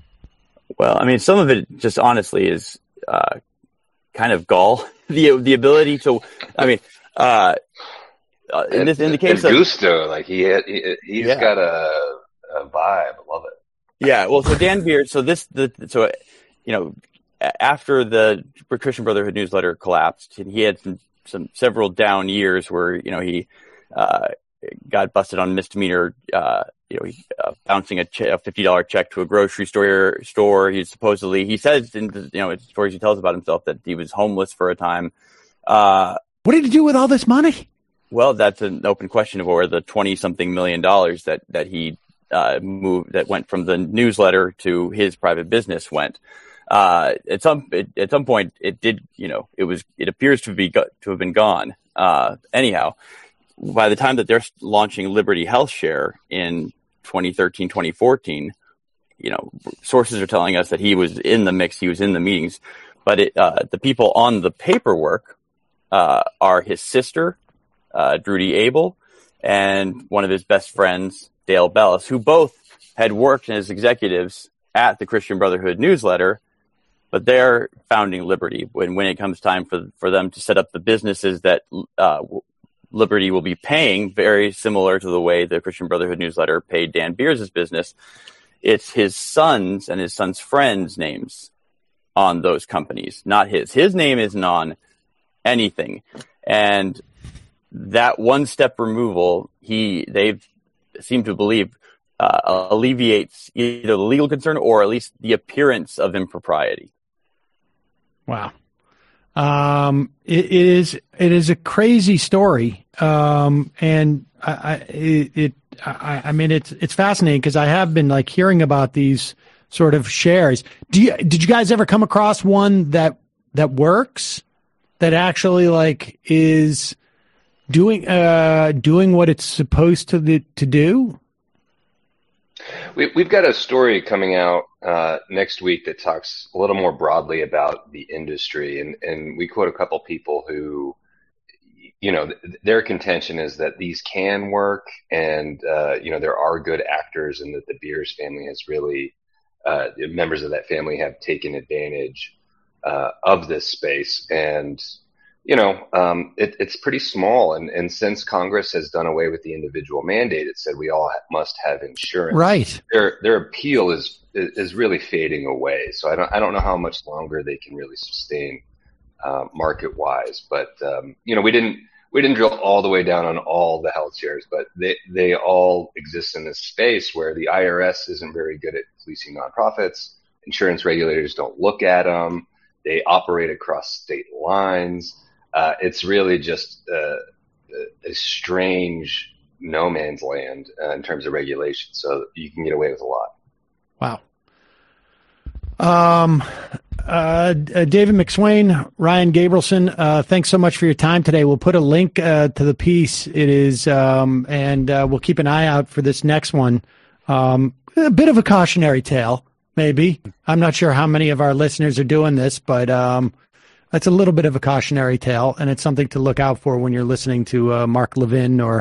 Well, I mean, some of it just honestly is uh, kind of gall. the The ability to, I mean. Uh, Uh, in, this, in the case and of Gusto, like he had, he, he's yeah. got a, a vibe. I love it. Yeah. Well, so Dan Beard, so this, the, so, you know, after the Christian Brotherhood newsletter collapsed, he had some, some several down years where, you know, he, uh, got busted on misdemeanor, uh, you know, he, uh, bouncing a, che- a fifty dollars check to a grocery store, store. He supposedly, he says in the, you know, stories he tells about himself that he was homeless for a time. Uh, what did he do with all this money? Well, that's an open question of where the twenty something million dollars that, that he, uh, moved, that went from the newsletter to his private business went. Uh, at some, it, at some point it did, you know, it was, it appears to be, to have been gone. Uh, anyhow, by the time that they're launching Liberty Health Share in twenty thirteen, twenty fourteen, you know, sources are telling us that he was in the mix, he was in the meetings, but it, uh, the people on the paperwork, uh, are his sister, Uh, Drudy Abel, and one of his best friends, Dale Bellis, who both had worked as executives at the Christian Brotherhood newsletter, but they're founding Liberty. When when it comes time for for them to set up the businesses that uh, Liberty will be paying, very similar to the way the Christian Brotherhood newsletter paid Dan Beers' business, it's his sons and his sons' friends' names on those companies, not his. His name isn't on anything, and that one step removal, he they've seemed to believe uh, alleviates either the legal concern or at least the appearance of impropriety. Wow, um, it, it is it is a crazy story, um, and I, I it, it I, I mean it's it's fascinating because I have been like hearing about these sort of shares. Do you did you guys ever come across one that that works, that actually like is doing uh, doing what it's supposed to to do? We, we've got a story coming out uh, next week that talks a little more broadly about the industry, and, and we quote a couple people who, you know, th- their contention is that these can work, and uh, you know, there are good actors, and that the Beers family has really, uh, members of that family have taken advantage uh, of this space, and you know, um, it, it's pretty small. And, and since Congress has done away with the individual mandate, it said we all ha- must have insurance. Right. Their their appeal is is really fading away. So I don't I don't know how much longer they can really sustain uh, market wise. But um, you know, we didn't we didn't drill all the way down on all the health shares, but they they all exist in this space where the I R S isn't very good at policing nonprofits. Insurance regulators don't look at them. They operate across state lines. Uh, it's really just uh, a strange no man's land uh, in terms of regulation. So you can get away with a lot. Wow. Um, uh, David McSwain, Ryan Gabrielson, uh, thanks so much for your time today. We'll put a link uh, to the piece. It is, um, and uh, we'll keep an eye out for this next one. Um, a bit of a cautionary tale, maybe. I'm not sure how many of our listeners are doing this, but um, that's a little bit of a cautionary tale, and it's something to look out for when you're listening to uh, Mark Levin or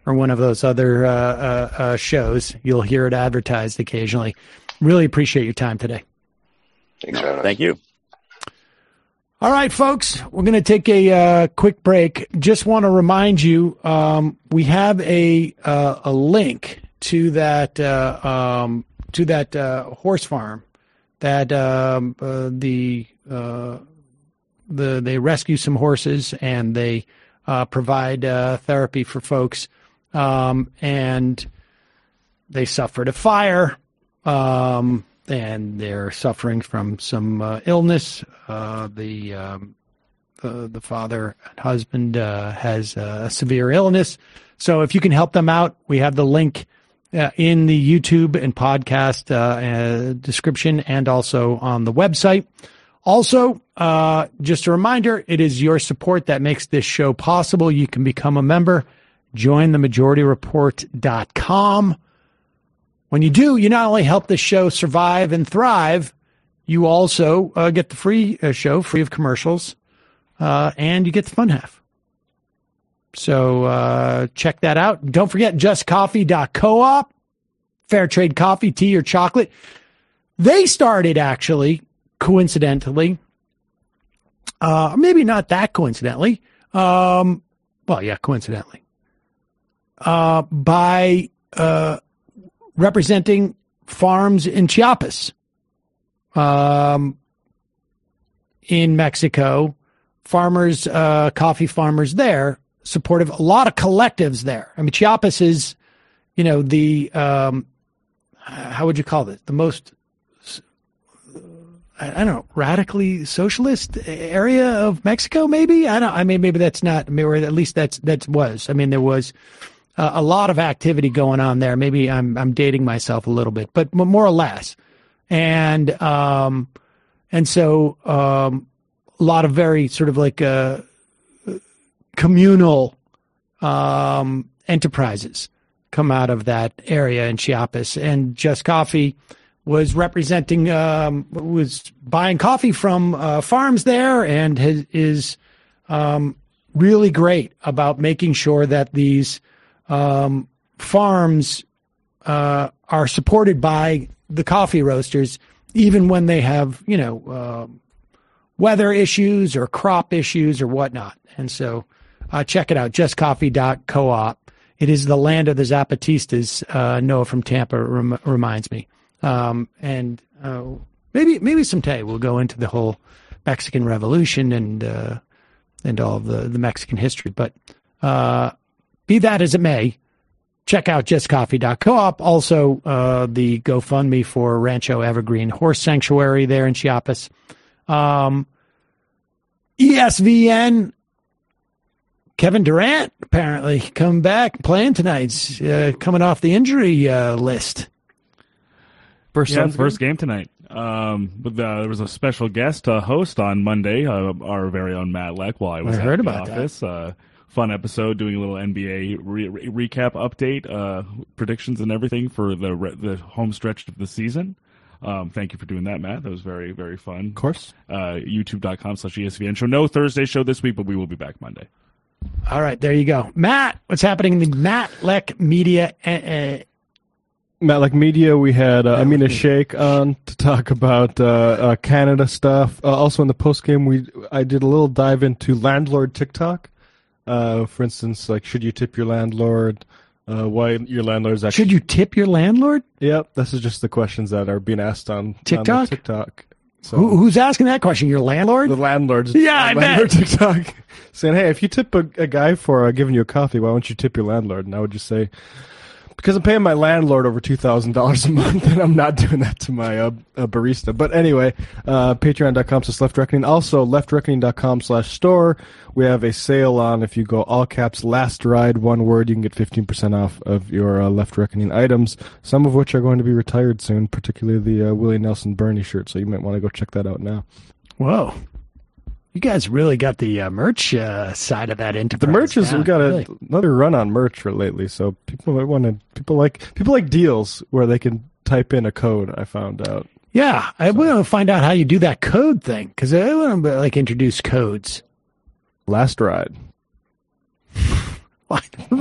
or one of those other uh, uh, uh, shows. You'll hear it advertised occasionally. Really appreciate your time today. Thanks, John. Thank you. All right, folks, we're going to take a uh, quick break. Just want to remind you, um, we have a uh, a link to that uh, um, to that uh, horse farm that um, uh, the uh, the they rescue some horses and they uh, provide uh, therapy for folks, um, and they suffered a fire. Um, and they're suffering from some uh, illness. Uh, the, um, the the father and husband uh, has a severe illness. So if you can help them out, we have the link uh, in the YouTube and podcast uh, uh, description and also on the website. Also, uh, just a reminder, it is your support that makes this show possible. You can become a member. Join the majority report dot com. When you do, you not only help the show survive and thrive, you also uh, get the free uh, show, free of commercials, uh, and you get the fun half. So uh, check that out. Don't forget just coffee dot coop, fair trade coffee, tea, or chocolate. They started, actually, coincidentally, uh, maybe not that coincidentally, um, well, yeah, coincidentally, uh, by... Uh, representing farms in Chiapas, um, in Mexico, farmers, uh, coffee farmers there, supportive, a lot of collectives there. I mean, Chiapas is, you know, the, um, how would you call it? The most, I don't know, radically socialist area of Mexico, maybe? I don't, I mean, maybe that's not, or at least that's, that was. I mean, there was, Uh, a lot of activity going on there. Maybe I'm I'm dating myself a little bit, but more or less. And um, and so um, a lot of very sort of like uh, communal um, enterprises come out of that area in Chiapas. And Just Coffee was representing, um, was buying coffee from uh, farms there, and has, is um, really great about making sure that these Um, farms uh, are supported by the coffee roasters, even when they have, you know, uh, weather issues or crop issues or whatnot. And so uh, check it out, just coffee dot coop. It is the land of the Zapatistas, uh, Noah from Tampa rem- reminds me. Um, and uh, maybe maybe someday we'll go into the whole Mexican Revolution and uh, and all of the, the Mexican history. But uh be that as it may, check out just coffee dot coop. Also, uh, the GoFundMe for Rancho Evergreen Horse Sanctuary there in Chiapas. Um, E S V N, Kevin Durant, apparently coming back, playing tonight, uh, coming off the injury uh, list. First, Yeah, first game tonight. Um, but uh, there was a special guest uh, host on Monday, uh, our very own Matt Leck, while I was I at heard the about office. That. Uh, Fun episode, doing a little N B A re- re- recap update, uh, predictions and everything for the re- the home stretch of the season. Um, thank you for doing that, Matt. That was very, very fun. Of course. Uh, YouTube dot com slash E S V N show. No Thursday show this week, but we will be back Monday. All right, there you go. Matt, what's happening in the Matt Leck Media? Uh, Matt Leck Media, we had uh, Amina Sheikh on to talk about uh, uh, Canada stuff. Uh, also in the post game, we I did a little dive into landlord TikTok. Uh, for instance, like, should you tip your landlord? Uh, why your landlord's actually... Should you tip your landlord? Yep, this is just the questions that are being asked on TikTok. On the TikTok. So, Who, who's asking that question? Your landlord? The landlord's Yeah, I landlord bet. TikTok saying, "Hey, if you tip a, a guy for uh, giving you a coffee, why don't you tip your landlord?" And I would just say, because I'm paying my landlord over two thousand dollars a month, and I'm not doing that to my uh, uh, barista. But anyway, uh, patreon dot com slash left reckoning. Also, left reckoning dot com slash store. We have a sale on, if you go all caps, last ride, one word, you can get fifteen percent off of your uh, Left Reckoning items, some of which are going to be retired soon, particularly the uh, Willie Nelson Bernie shirt. So you might want to go check that out now. Whoa. You guys really got the uh, merch uh, side of that enterprise. The merch is down, we got a, really. another run on merch for lately, so people want to people like people like deals where they can type in a code. I found out. Yeah, I want to find out how you do that code thing because I want to like introduce codes. Last ride. Why? Why